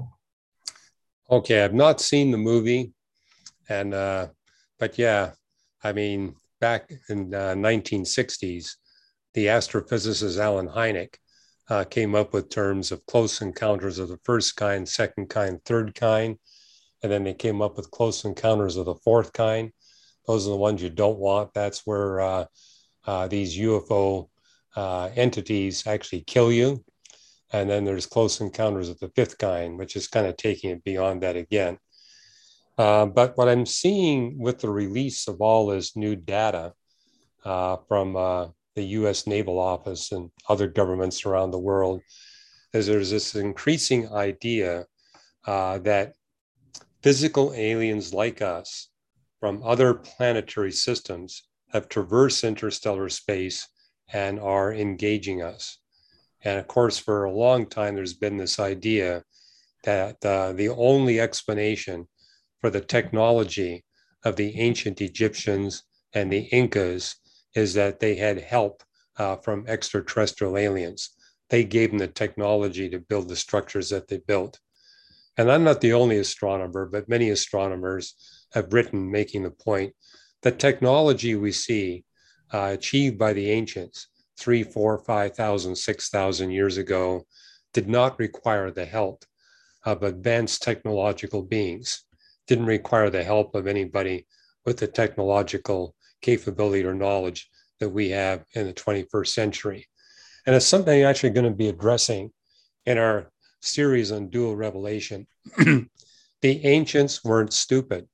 S2: Okay, I've not seen the movie, and uh, but yeah, I mean, back in the nineteen sixties, the astrophysicist Alan Hynek uh, came up with terms of close encounters of the first kind, second kind, third kind, and then they came up with close encounters of the fourth kind. Those are the ones you don't want. That's where uh, uh, these U F O uh, entities actually kill you. And then there's close encounters of the fifth kind, which is kind of taking it beyond that again. Uh, but what I'm seeing with the release of all this new data uh, from uh, the U S Naval Office and other governments around the world is there's this increasing idea uh, that physical aliens like us from other planetary systems have traversed interstellar space and are engaging us. And of course, for a long time, there's been this idea that uh, the only explanation for the technology of the ancient Egyptians and the Incas is that they had help uh, from extraterrestrial aliens. They gave them the technology to build the structures that they built. And I'm not the only astronomer, but many astronomers have written making the point that technology we see uh, achieved by the ancients three, four, five thousand, six thousand years ago did not require the help of advanced technological beings, didn't require the help of anybody with the technological capability or knowledge that we have in the twenty-first century. And it's something I'm actually going to be addressing in our series on dual revelation. The ancients weren't stupid.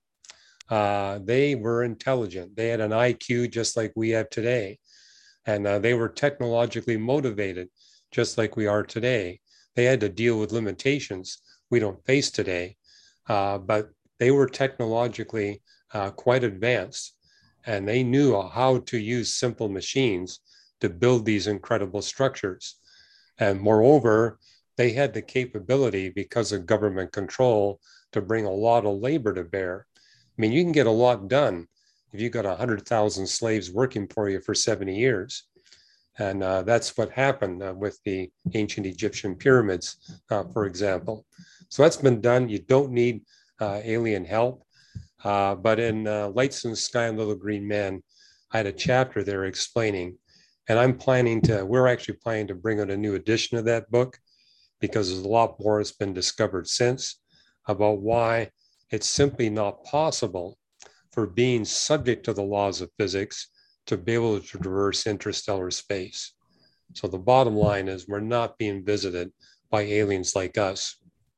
S2: Uh, they were intelligent. They had an I Q just like we have today. And uh, they were technologically motivated, just like we are today. They had to deal with limitations we don't face today, uh, but they were technologically uh, quite advanced, and they knew how to use simple machines to build these incredible structures. And moreover, they had the capability, because of government control, to bring a lot of labor to bear. I mean, you can get a lot done if you've got one hundred thousand slaves working for you for seventy years. And uh, that's what happened uh, with the ancient Egyptian pyramids, uh, for example. So that's been done. You don't need uh, alien help. Uh, but in uh, Lights in the Sky and Little Green Men, I had a chapter there explaining, and I'm planning to, we're actually planning to bring out a new edition of that book, because there's a lot more that's been discovered since about why it's simply not possible for beings subject to the laws of physics to be able to traverse interstellar space. So the bottom line is we're not being visited by aliens like us.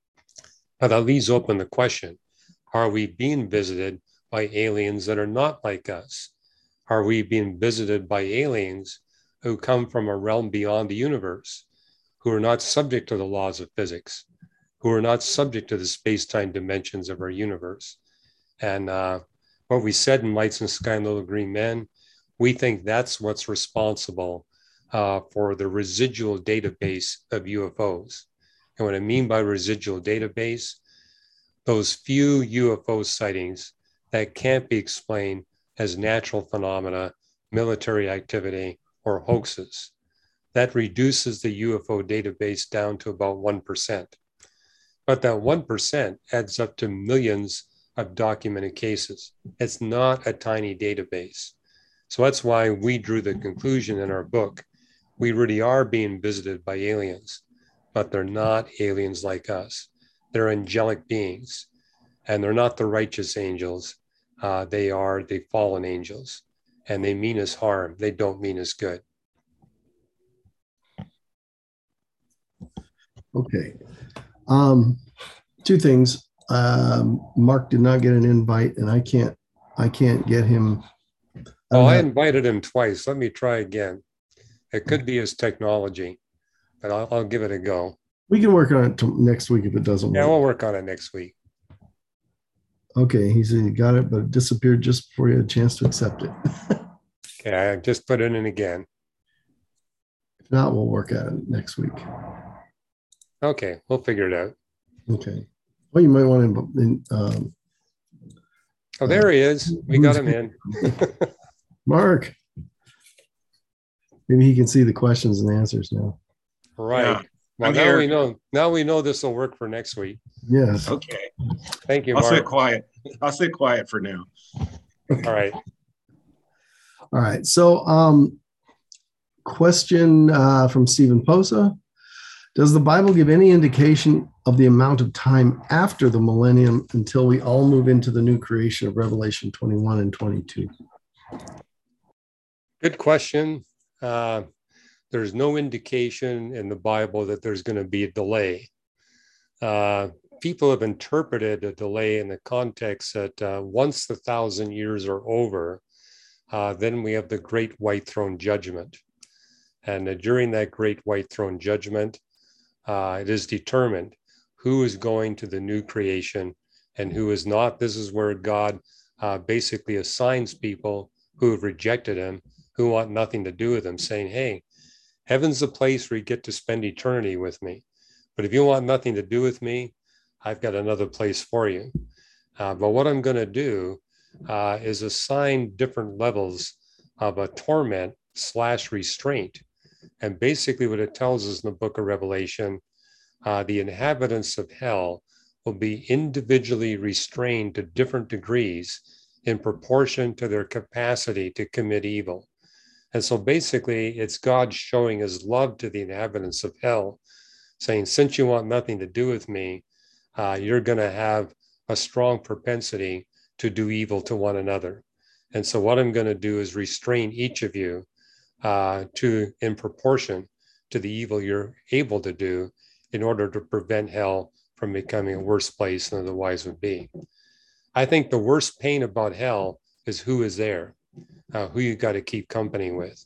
S2: Now that leaves open the question, are we being visited by aliens that are not like us? Are we being visited by aliens who come from a realm beyond the universe, who are not subject to the laws of physics, who are not subject to the space-time dimensions of our universe? And uh, what we said in Lights in the Sky and Little Green Men, we think that's what's responsible uh, for the residual database of U F Os. And what I mean by residual database, those few U F O sightings that can't be explained as natural phenomena, military activity, or hoaxes. That reduces the U F O database down to about one percent. But that one percent adds up to millions of documented cases. It's not a tiny database. So that's why we drew the conclusion in our book. We really are being visited by aliens, but they're not aliens like us. They're angelic beings, and they're not the righteous angels. Uh, they are the fallen angels, and they mean us harm. They don't mean us good.
S1: Okay. Um, two things. Um, Mark did not get an invite, and I can't. I can't get him.
S2: Oh, I invited him twice. Let me try again. It could be his technology, but I'll, I'll give it a go.
S1: We can work on it t- next week if it doesn't
S2: Yeah,
S1: work.
S2: we'll work on it next week.
S1: Okay, he said he got it, but it disappeared just before he had a chance to accept it.
S2: Okay, I just put it in again.
S1: If not, we'll work at it next week.
S2: Okay, we'll figure it out.
S1: Okay. Well, you might want to. Um,
S2: oh, there uh, he is. We got him in.
S1: Mark. Maybe he can see the questions and answers now.
S2: Right. Yeah, well, I'm now here. we know. Now we know this will work for next week.
S1: Yes.
S3: Okay.
S2: Thank you,
S3: I'll
S2: Mark.
S3: sit quiet. I'll sit quiet for now.
S2: Okay. All right.
S1: All right. So, um, question uh, from Stephen Posa. Does the Bible give any indication of the amount of time after the millennium until we all move into the new creation of Revelation twenty-one and twenty-two?
S2: Good question. Uh, there's no indication in the Bible that there's going to be a delay. Uh, people have interpreted a delay in the context that uh, once the thousand years are over, uh, then we have the great white throne judgment. And uh, during that great white throne judgment, uh, it is determined who is going to the new creation and who is not. This is where God uh, basically assigns people who have rejected him, who want nothing to do with him, saying, hey, heaven's the place where you get to spend eternity with me. But if you want nothing to do with me, I've got another place for you. Uh, but what I'm going to do uh, is assign different levels of a torment slash restraint. And basically what it tells us in the book of Revelation, uh, the inhabitants of hell will be individually restrained to different degrees in proportion to their capacity to commit evil. And so basically it's God showing his love to the inhabitants of hell, saying, since you want nothing to do with me, uh, you're going to have a strong propensity to do evil to one another. And so what I'm going to do is restrain each of you uh, to in proportion to the evil you're able to do in order to prevent hell from becoming a worse place than it otherwise would be. I think the worst pain about hell is who is there, uh, who you got to keep company with.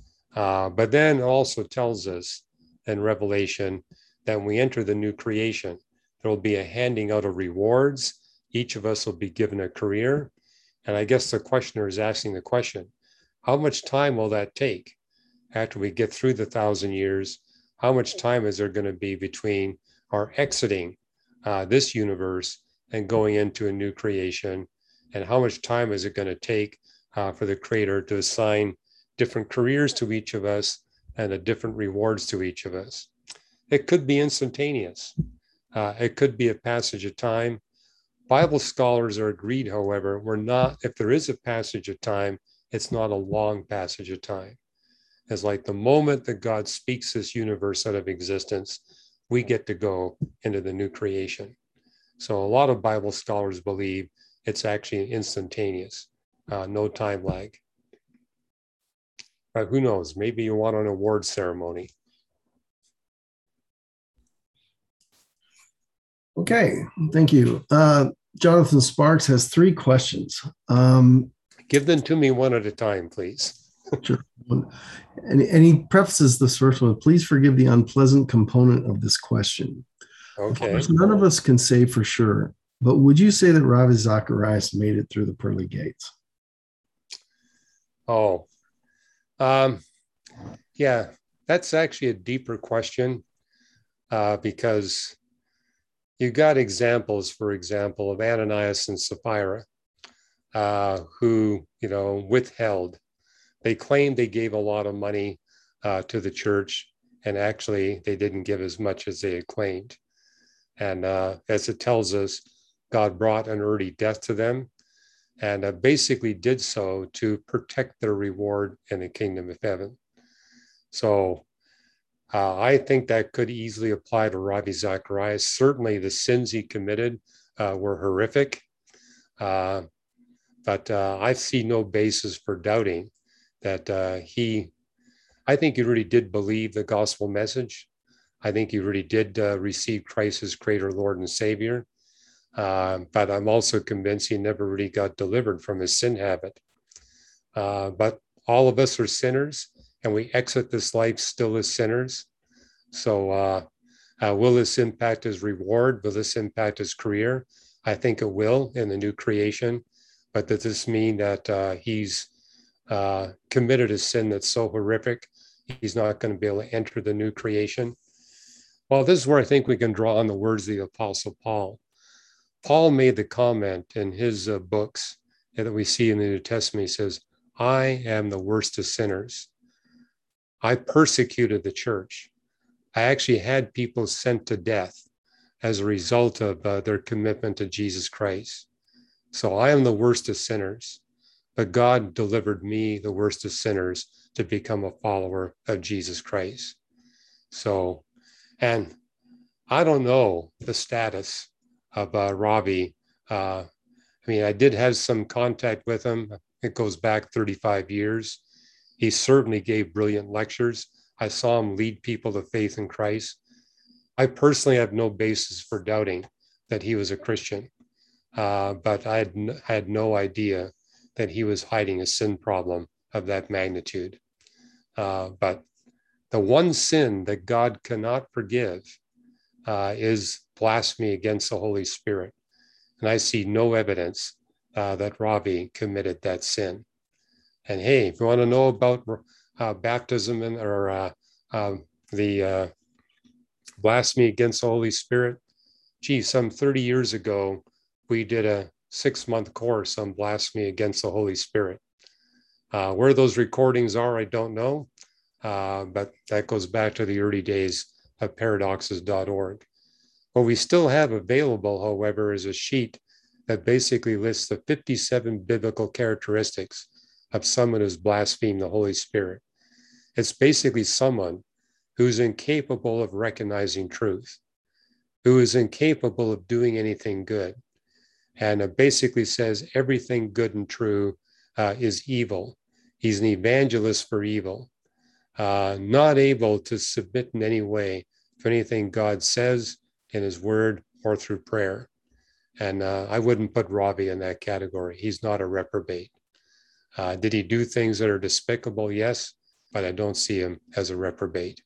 S2: Uh, but then it also tells us in Revelation that when we enter the new creation, there will be a handing out of rewards. Each of us will be given a career. And I guess the questioner is asking the question, how much time will that take after we get through the thousand years? How much time is there going to be between our exiting uh, this universe and going into a new creation? And how much time is it going to take uh, for the Creator to assign different careers to each of us and a different rewards to each of us? It could be instantaneous. Uh, it could be a passage of time. Bible scholars are agreed, however, we're not, if there is a passage of time, it's not a long passage of time. It's like the moment that God speaks this universe out of existence, we get to go into the new creation. So a lot of Bible scholars believe it's actually instantaneous, uh, no time lag. But who knows? Maybe you want an award ceremony.
S1: Okay, thank you. Uh, Jonathan Sparks has three questions. Um,
S2: Give them to me one at a time, please.
S1: Sure. And, and he prefaces this first one, please forgive the unpleasant component of this question.
S2: Okay.
S1: Of course, none of us can say for sure, but would you say that Ravi Zacharias made it through the pearly gates?
S2: Oh, um, yeah, that's actually a deeper question uh, because you got examples, for example, of Ananias and Sapphira, uh, who, you know, withheld. They claimed they gave a lot of money uh, to the church, and actually they didn't give as much as they had claimed. And uh, as it tells us, God brought an early death to them, and uh, basically did so to protect their reward in the kingdom of heaven. So uh, I think that could easily apply to Ravi Zacharias. Certainly the sins he committed uh, were horrific, uh, but uh, I see no basis for doubting that uh, he, I think he really did believe the gospel message. I think he really did uh, receive Christ as greater Lord and Savior. Uh, but I'm also convinced he never really got delivered from his sin habit. Uh, but all of us are sinners, and we exit this life still as sinners. So uh, uh, will this impact his reward? Will this impact his career? I think it will in the new creation. But does this mean that uh, he's uh, committed a sin that's so horrific, he's not going to be able to enter the new creation? Well, this is where I think we can draw on the words of the Apostle Paul. Paul made the comment in his uh, books that we see in the New Testament. He says, I am the worst of sinners. I persecuted the church. I actually had people sent to death as a result of uh, their commitment to Jesus Christ. So I am the worst of sinners, but God delivered me, the worst of sinners, to become a follower of Jesus Christ. So, and I don't know the status of uh, Ravi. Uh, I mean, I did have some contact with him. It goes back thirty-five years. He certainly gave brilliant lectures. I saw him lead people to faith in Christ. I personally have no basis for doubting that he was a Christian, uh, but I had, n- had no idea that he was hiding a sin problem of that magnitude. Uh, but the one sin that God cannot forgive uh, is blasphemy against the Holy Spirit. And I see no evidence uh, that Ravi committed that sin. And hey, if you want to know about uh, baptism and, or uh, uh, the uh, blasphemy against the Holy Spirit, gee, some thirty years ago, we did a six-month course on blasphemy against the Holy Spirit. Uh, where those recordings are, I don't know, uh, but that goes back to the early days of paradoxes dot org. What we still have available, however, is a sheet that basically lists the fifty-seven biblical characteristics of someone who's blasphemed the Holy Spirit. It's basically someone who's incapable of recognizing truth, who is incapable of doing anything good, and it basically says everything good and true uh, is evil. He's an evangelist for evil, uh, not able to submit in any way to anything God says in his word or through prayer. And uh, I wouldn't put Ravi in that category. He's not a reprobate. Uh, did he do things that are despicable? Yes, but I don't see him as a reprobate.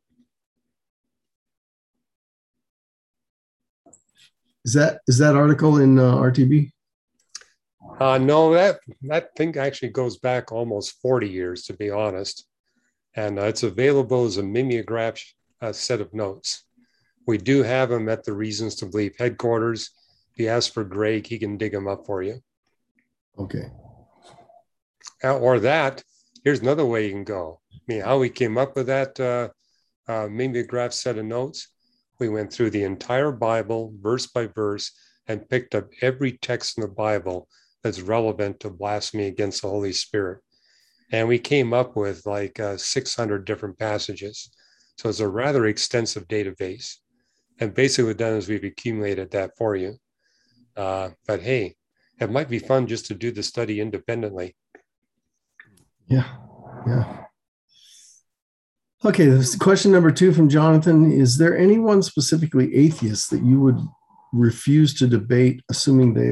S1: Is that is that article in uh, R T B?
S2: Uh, no, that, that thing actually goes back almost forty years, to be honest. And uh, it's available as a mimeograph uh, set of notes. We do have them at the Reasons to Believe headquarters. If you ask for Greg, he can dig them up for you.
S1: Okay.
S2: Uh, or that, here's another way you can go. I mean, how we came up with that uh, uh, mimeograph set of notes, we went through the entire Bible, verse by verse, and picked up every text in the Bible that's relevant to blasphemy against the Holy Spirit. And we came up with like uh, six hundred different passages. So it's a rather extensive database. And basically what we've done is we've accumulated that for you. Uh, but hey, it might be fun just to do the study independently.
S1: Yeah, yeah. Okay, this question number two from Jonathan. Is there anyone specifically atheist that you would refuse to debate, assuming they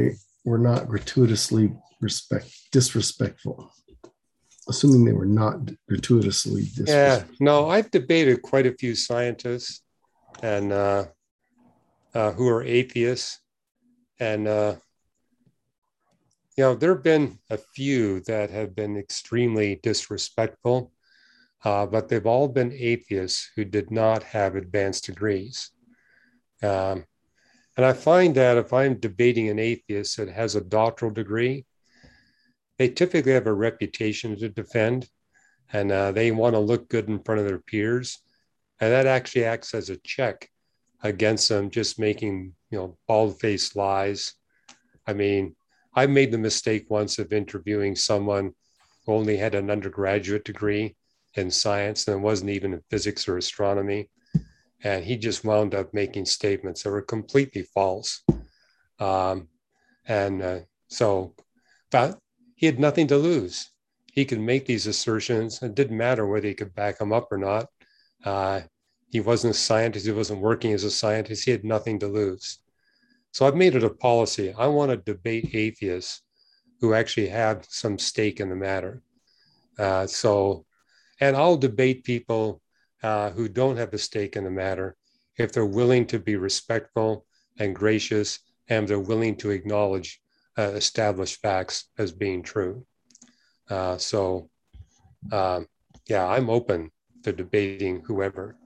S1: were not gratuitously respect disrespectful. Assuming they were not gratuitously disrespectful.
S2: Yeah, no, I've debated quite a few scientists and uh, uh, who are atheists. And, uh, you know, there have been a few that have been extremely disrespectful, uh, but they've all been atheists who did not have advanced degrees. Um, and I find that if I'm debating an atheist that has a doctoral degree, they typically have a reputation to defend, and uh, they want to look good in front of their peers. And that actually acts as a check against them just making, you know, bald-faced lies. I mean, I made the mistake once of interviewing someone who only had an undergraduate degree in science and wasn't even in physics or astronomy. And he just wound up making statements that were completely false. Um, and uh, so, but he had nothing to lose. He could make these assertions. It didn't matter whether he could back them up or not. Uh, he wasn't a scientist. He wasn't working as a scientist. He had nothing to lose. So I've made it a policy. I want to debate atheists who actually have some stake in the matter. Uh, so, and I'll debate people uh, who don't have a stake in the matter if they're willing to be respectful and gracious, and they're willing to acknowledge uh, established facts as being true. Uh, so, um, yeah, I'm open to debating whoever.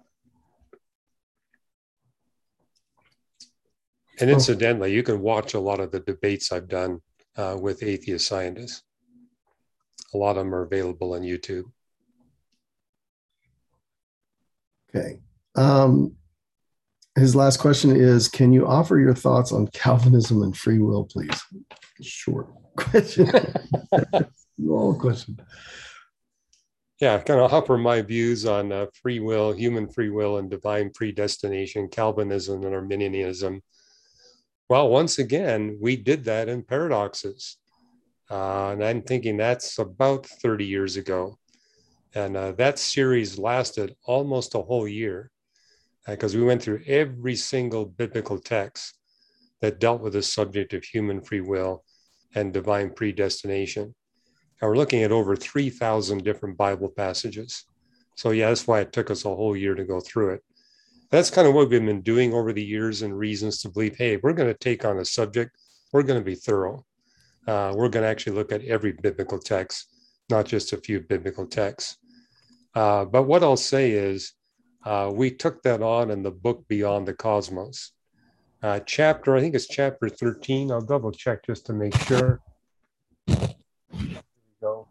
S2: And incidentally, you can watch a lot of the debates I've done uh, with atheist scientists. A lot of them are available on YouTube.
S1: Okay. Um, his last question is, can you offer your thoughts on Calvinism and free will, please? Short question. Long question.
S2: Yeah, kind of offer my views on uh, free will, human free will, and divine predestination, Calvinism and Arminianism. Well, once again, we did that in Paradoxes. Uh, and I'm thinking that's about thirty years ago. And uh, that series lasted almost a whole year because uh, we went through every single biblical text that dealt with the subject of human free will and divine predestination. And we're looking at over three thousand different Bible passages. So yeah, that's why it took us a whole year to go through it. That's kind of what we've been doing over the years and reasons to believe, hey, we're going to take on a subject, we're going to be thorough. Uh, we're going to actually look at every biblical text, not just a few biblical texts. Uh, but what I'll say is uh, we took that on in the book Beyond the Cosmos. Uh, chapter, I think it's chapter thirteen. I'll double check just to make sure. Here we go.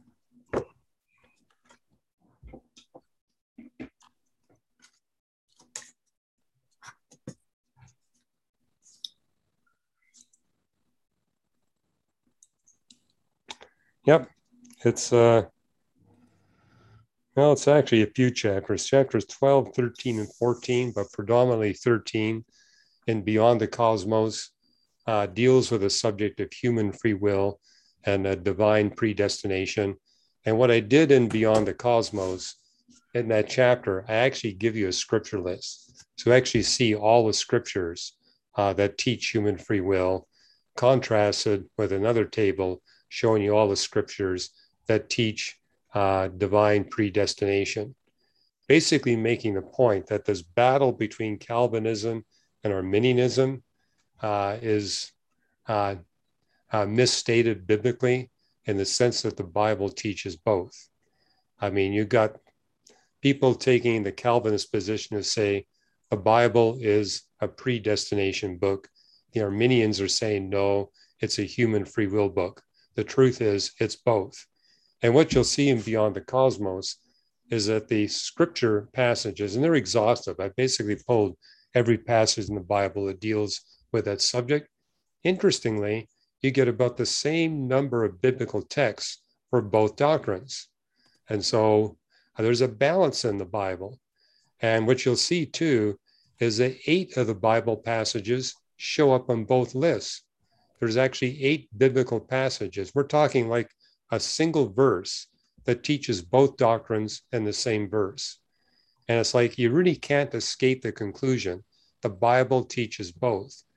S2: Yep, it's uh, well, it's actually a few chapters, chapters twelve, thirteen, and fourteen, but predominantly thirteen in Beyond the Cosmos uh, deals with the subject of human free will and a divine predestination. And what I did in Beyond the Cosmos in that chapter, I actually give you a scripture list. So actually see all the scriptures uh, that teach human free will, contrasted with another table showing you all the scriptures that teach uh, divine predestination, basically making the point that this battle between Calvinism and Arminianism uh, is uh, uh, misstated biblically in the sense that the Bible teaches both. I mean, you got people taking the Calvinist position to say the Bible is a predestination book. The Arminians are saying, no, it's a human free will book. The truth is, it's both. And what you'll see in Beyond the Cosmos is that the scripture passages, and they're exhaustive. I basically pulled every passage in the Bible that deals with that subject. Interestingly, you get about the same number of biblical texts for both doctrines. And so uh, there's a balance in the Bible. And what you'll see too is that eight of the Bible passages show up on both lists. There's actually eight biblical passages. We're talking like a single verse that teaches both doctrines in the same verse. And it's like you really can't escape the conclusion the Bible teaches both.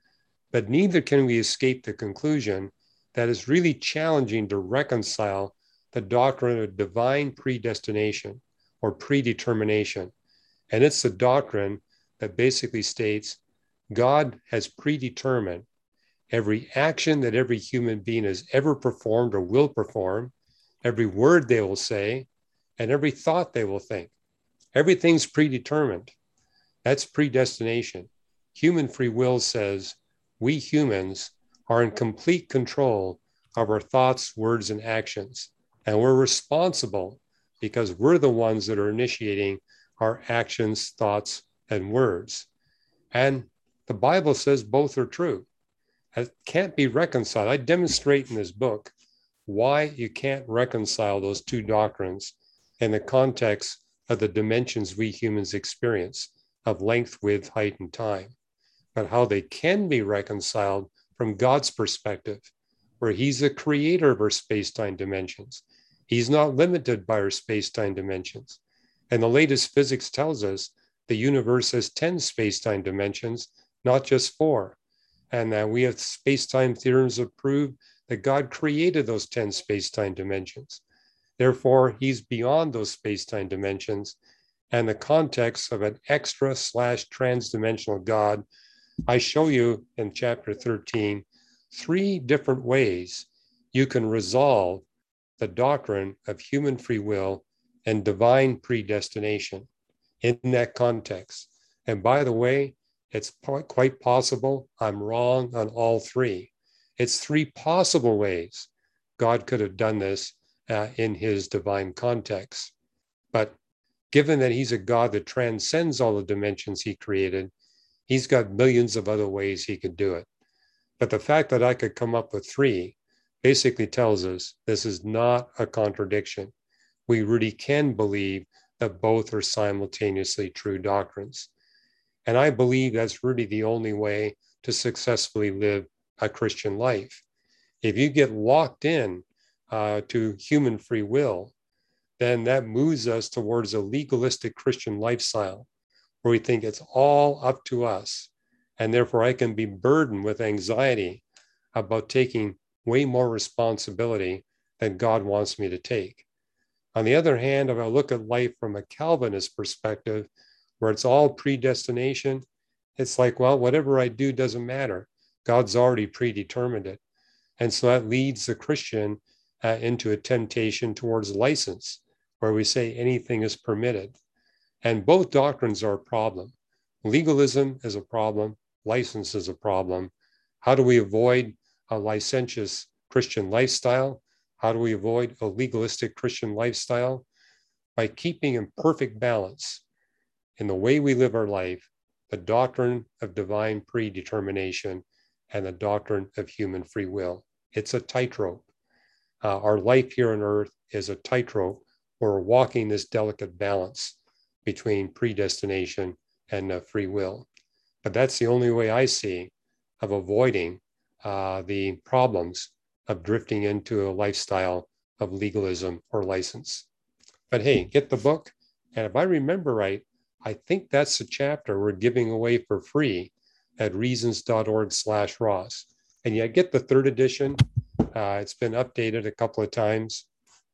S2: But neither can we escape the conclusion that it's really challenging to reconcile the doctrine of divine predestination or predetermination. And it's the doctrine that basically states God has predetermined every action that every human being has ever performed or will perform, every word they will say, and every thought they will think. Everything's predetermined. That's predestination. Human free will says we humans are in complete control of our thoughts, words, and actions. And we're responsible because we're the ones that are initiating our actions, thoughts, and words. And the Bible says both are true. It can't be reconciled. I demonstrate in this book why you can't reconcile those two doctrines in the context of the dimensions we humans experience of length, width, height, and time, but how they can be reconciled from God's perspective, where he's the creator of our space-time dimensions. He's not limited by our space-time dimensions. And the latest physics tells us the universe has ten space-time dimensions, not just four. And that we have space-time theorems that prove that God created those ten space-time dimensions. Therefore, he's beyond those space-time dimensions. And the context of an extra slash trans-dimensional God, I show you in chapter thirteen, three different ways you can resolve the doctrine of human free will and divine predestination in that context. And by the way, it's quite possible I'm wrong on all three. It's three possible ways God could have done this uh, in his divine context. But given that he's a God that transcends all the dimensions he created, he's got millions of other ways he could do it. But the fact that I could come up with three basically tells us this is not a contradiction. We really can believe that both are simultaneously true doctrines. And I believe that's really the only way to successfully live a Christian life. If you get locked in uh, to human free will, then that moves us towards a legalistic Christian lifestyle where we think it's all up to us. And therefore I can be burdened with anxiety about taking way more responsibility than God wants me to take. On the other hand, if I look at life from a Calvinist perspective, where it's all predestination, it's like, well, whatever I do doesn't matter. God's already predetermined it. And so that leads the Christian uh, into a temptation towards license, where we say anything is permitted. And both doctrines are a problem. Legalism is a problem. License is a problem. How do we avoid a licentious Christian lifestyle? How do we avoid a legalistic Christian lifestyle? By keeping in perfect balance in the way we live our life, the doctrine of divine predetermination and the doctrine of human free will. It's a tightrope. Uh, our life here on earth is a tightrope where we're walking this delicate balance between predestination and uh, free will. But that's the only way I see of avoiding uh, the problems of drifting into a lifestyle of legalism or license. But hey, get the book. And if I remember right, I think that's the chapter we're giving away for free at reasons.org slash Ross. And yeah, get the third edition. Uh, it's been updated a couple of times.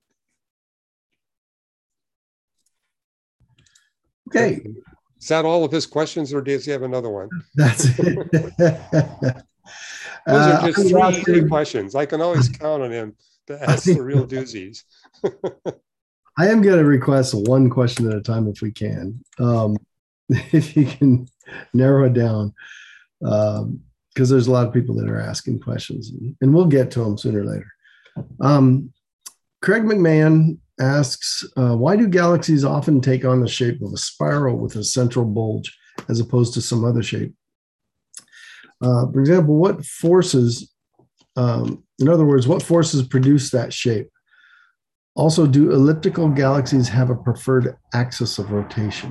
S1: Okay.
S2: Is that all of his questions, or does he have another one?
S1: That's it.
S2: Those are
S1: Uh,
S2: just three easy questions. I can always count on him to ask the real doozies.
S1: I am going to request one question at a time if we can. Um, if you can narrow it down, because um, there's a lot of people that are asking questions, and, and we'll get to them sooner or later. Um, Craig McMahon asks, uh, why do galaxies often take on the shape of a spiral with a central bulge as opposed to some other shape? Uh, for example, what forces, um, in other words, what forces produce that shape? Also, do elliptical galaxies have a preferred axis of rotation?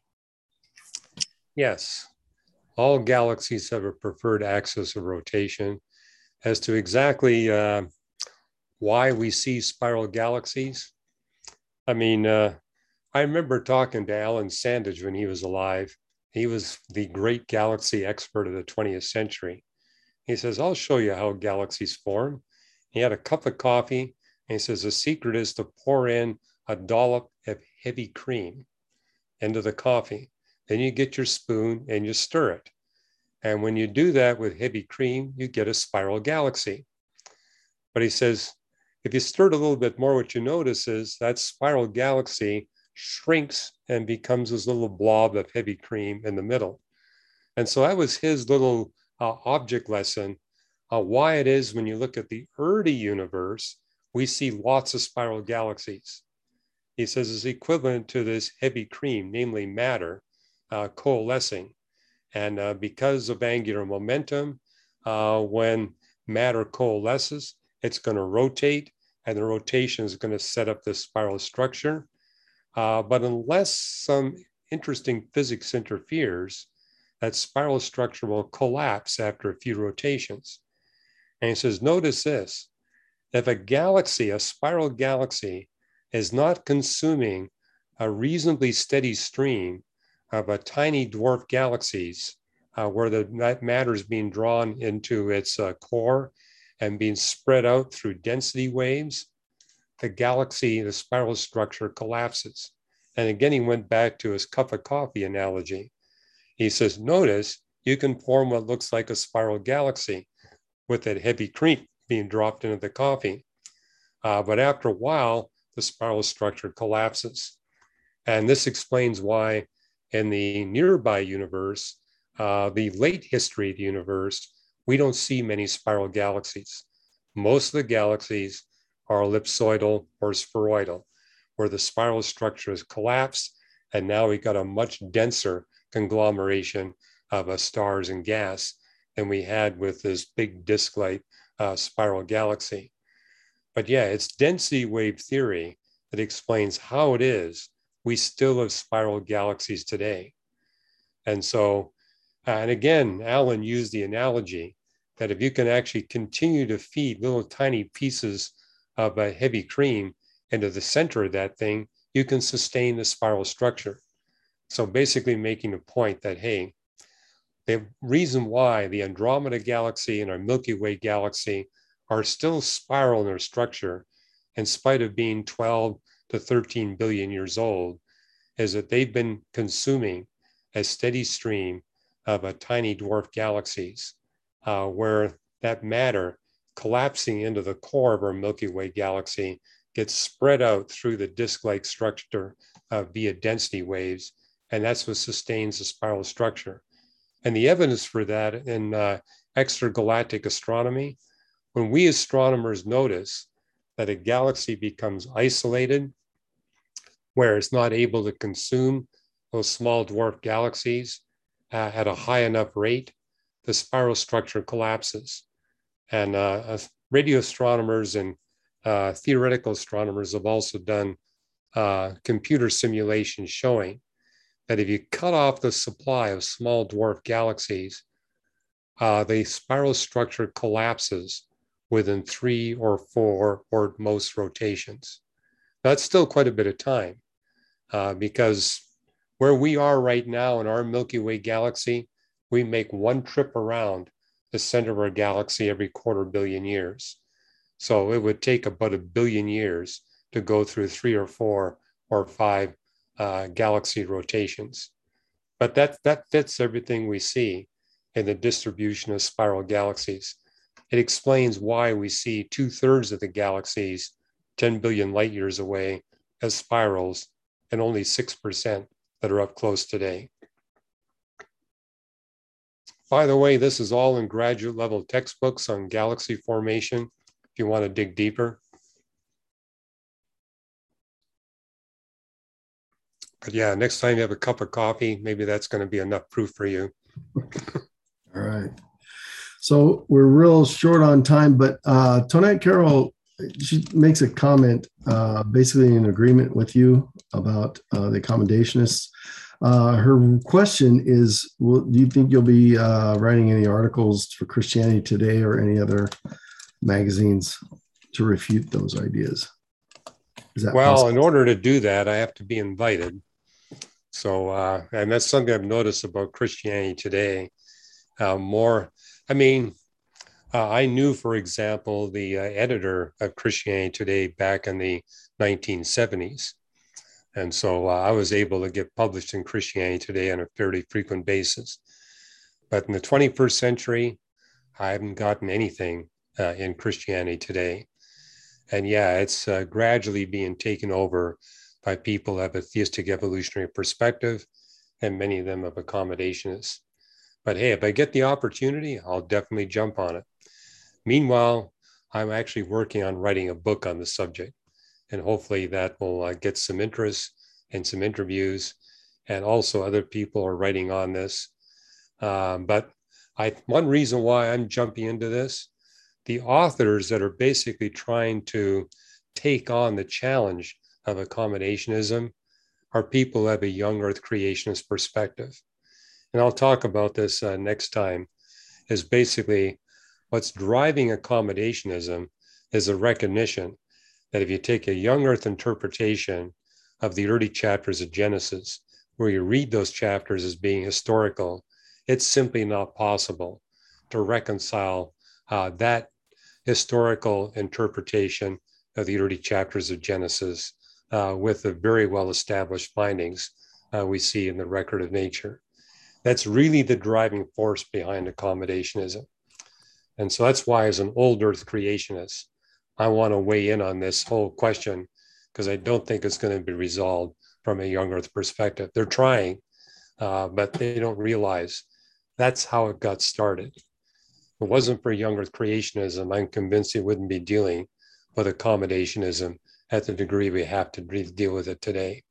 S2: Yes, all galaxies have a preferred axis of rotation. As to exactly uh, why we see spiral galaxies, I mean, uh, I remember talking to Alan Sandage when he was alive. He was the great galaxy expert of the twentieth century. He says, I'll show you how galaxies form. He had a cup of coffee, and he says, the secret is to pour in a dollop of heavy cream into the coffee. Then you get your spoon and you stir it. And when you do that with heavy cream, you get a spiral galaxy. But he says, if you stir it a little bit more, what you notice is that spiral galaxy shrinks and becomes this little blob of heavy cream in the middle. And so that was his little uh, object lesson, uh, why it is when you look at the early universe, we see lots of spiral galaxies. He says it's equivalent to this heavy cream, namely matter, uh, coalescing. And uh, because of angular momentum, uh, when matter coalesces, it's going to rotate, and the rotation is going to set up this spiral structure. Uh, but unless some interesting physics interferes, that spiral structure will collapse after a few rotations. And he says, notice this, if a galaxy, a spiral galaxy, is not consuming a reasonably steady stream of a tiny dwarf galaxies uh, where the matter is being drawn into its uh, core and being spread out through density waves, the galaxy, the spiral structure collapses. And again, he went back to his cup of coffee analogy. He says, notice you can form what looks like a spiral galaxy with that heavy cream being dropped into the coffee. Uh, but after a while, the spiral structure collapses. And this explains why in the nearby universe, uh, the late history of the universe, we don't see many spiral galaxies. Most of the galaxies are ellipsoidal or spheroidal, where the spiral structure has collapsed, and now we've got a much denser conglomeration of uh, stars and gas than we had with this big disk-like uh, spiral galaxy. But yeah, it's density wave theory that explains how it is we still have spiral galaxies today. And so, uh, and again, Alan used the analogy that if you can actually continue to feed little tiny pieces of a heavy cream into the center of that thing, you can sustain the spiral structure. So basically making a point that, hey, the reason why the Andromeda galaxy and our Milky Way galaxy are still spiral in their structure, in spite of being twelve to thirteen billion years old, is that they've been consuming a steady stream of a tiny dwarf galaxies, uh, where that matter collapsing into the core of our Milky Way galaxy gets spread out through the disk-like structure uh, via density waves, and that's what sustains the spiral structure. And the evidence for that in uh, extragalactic astronomy, when we astronomers notice that a galaxy becomes isolated, where it's not able to consume those small dwarf galaxies uh, at a high enough rate, the spiral structure collapses. And uh, radio astronomers and uh, theoretical astronomers have also done uh, computer simulations showing that if you cut off the supply of small dwarf galaxies, uh, the spiral structure collapses within three or four or most rotations. That's still quite a bit of time uh, because where we are right now in our Milky Way galaxy, we make one trip around the center of our galaxy every quarter billion years. So it would take about a billion years to go through three or four or five uh, galaxy rotations. But that, that fits everything we see in the distribution of spiral galaxies. It explains why we see two thirds of the galaxies ten billion light years away as spirals and only six percent that are up close today. By the way, this is all in graduate level textbooks on galaxy formation, if you want to dig deeper. But yeah, next time you have a cup of coffee, maybe that's going to be enough proof for you.
S1: All right. So we're real short on time, but uh, Tonette Carroll, she makes a comment uh, basically in agreement with you about uh, the accommodationists. Uh, her question is, will, do you think you'll be uh, writing any articles for Christianity Today or any other magazines to refute those ideas? Is that
S2: well,
S1: possible?
S2: In order to do that, I have to be invited. So, uh, and that's something I've noticed about Christianity Today. Uh, more, I mean, Uh, I knew, for example, the uh, editor of Christianity Today back in the nineteen seventies. And so uh, I was able to get published in Christianity Today on a fairly frequent basis. But in the twenty-first century, I haven't gotten anything uh, in Christianity Today. And yeah, it's uh, gradually being taken over by people who have a theistic evolutionary perspective, and many of them have accommodationists. But hey, if I get the opportunity, I'll definitely jump on it. Meanwhile, I'm actually working on writing a book on the subject, and hopefully that will uh, get some interest and some interviews. And also other people are writing on this. Um, but I, one reason why I'm jumping into this, the authors that are basically trying to take on the challenge of accommodationism are people who have a young earth creationist perspective. And I'll talk about this uh, next time, is basically what's driving accommodationism is a recognition that if you take a young earth interpretation of the early chapters of Genesis, where you read those chapters as being historical, it's simply not possible to reconcile uh, that historical interpretation of the early chapters of Genesis uh, with the very well-established findings uh, we see in the record of nature. That's really the driving force behind accommodationism. And so that's why, as an old earth creationist, I want to weigh in on this whole question, because I don't think it's going to be resolved from a young earth perspective. They're trying, uh, but they don't realize that's how it got started. If it wasn't for young earth creationism, I'm convinced it wouldn't be dealing with accommodationism at the degree we have to deal with it today.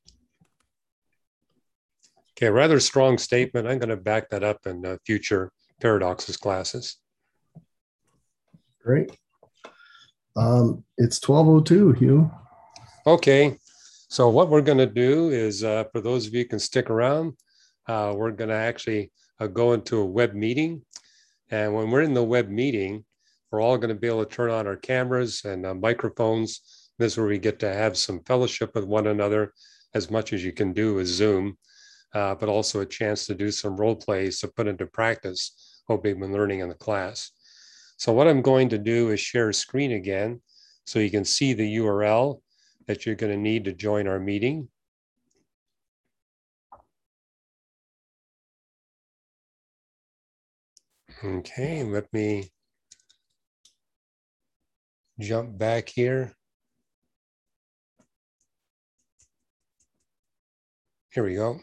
S2: Okay, a rather strong statement. I'm going to back that up in uh, future paradoxes classes.
S1: Great. Um, it's twelve oh two, Hugh.
S2: Okay, so what we're going to do is, uh, for those of you who can stick around, uh, we're going to actually uh, go into a web meeting. And when we're in the web meeting, we're all going to be able to turn on our cameras and uh, microphones. This is where we get to have some fellowship with one another, as much as you can do with Zoom, uh, but also a chance to do some role plays to put into practice what we've been learning in the class. So what I'm going to do is share a screen again, so you can see the U R L that you're going to need to join our meeting. Okay, let me jump back here. Here we go.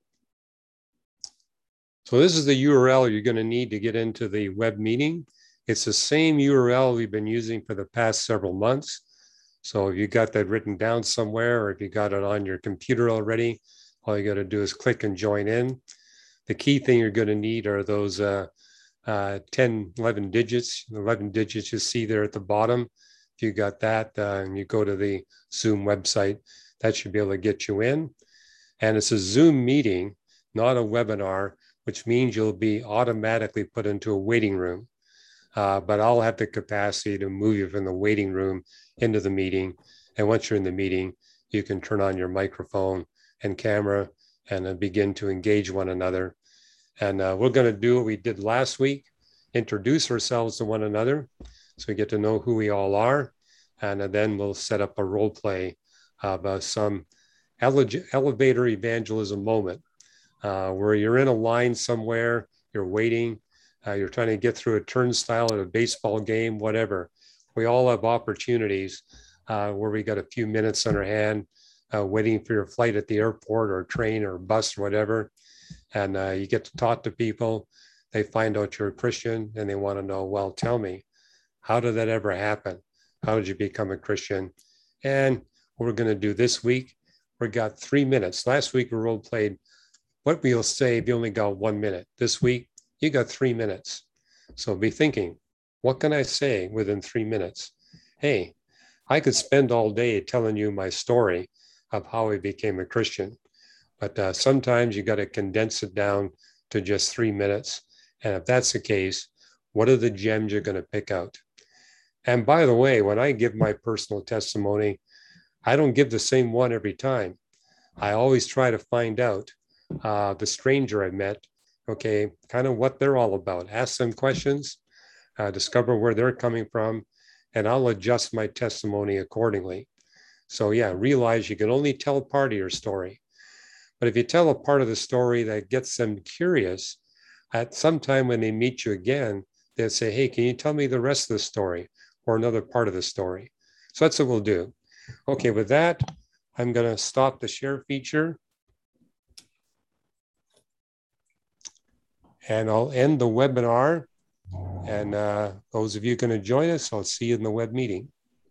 S2: So this is the U R L you're going to need to get into the web meeting. It's the same U R L we've been using for the past several months. So if you got that written down somewhere, or if you got it on your computer already, all you got to do is click and join in. The key thing you're going to need are those uh, uh, ten, eleven digits. The eleven digits you see there at the bottom. If you got that uh, and you go to the Zoom website, that should be able to get you in. And it's a Zoom meeting, not a webinar, which means you'll be automatically put into a waiting room. Uh, but I'll have the capacity to move you from the waiting room into the meeting. And once you're in the meeting, you can turn on your microphone and camera and uh, begin to engage one another. And uh, we're going to do what we did last week, introduce ourselves to one another so we get to know who we all are. And uh, then we'll set up a role play of uh, some ele- elevator evangelism moment uh, where you're in a line somewhere, you're waiting, uh, you're trying to get through a turnstile at a baseball game, whatever. We all have opportunities uh, where we got a few minutes on our hand, uh, waiting for your flight at the airport or train or bus or whatever. And uh, you get to talk to people. They find out you're a Christian and they want to know, well, tell me, how did that ever happen? How did you become a Christian? And what we're going to do this week, we got three minutes. Last week we role played what we'll say if you only got one minute. This week, you got three minutes. So be thinking, what can I say within three minutes? Hey, I could spend all day telling you my story of how I became a Christian. But uh, sometimes you got to condense it down to just three minutes. And if that's the case, what are the gems you're going to pick out? And by the way, when I give my personal testimony, I don't give the same one every time. I always try to find out uh, the stranger I met, okay, kind of what they're all about. Ask them questions. uh, discover where they're coming from, and I'll adjust my testimony accordingly. So yeah, realize you can only tell part of your story. But if you tell a part of the story that gets them curious, at some time when they meet you again, they'll say, hey, can you tell me the rest of the story or another part of the story? So that's what we'll do. Okay, with that, I'm going to stop the share feature. And I'll end the webinar. And uh, those of you going to join us, I'll see you in the web meeting.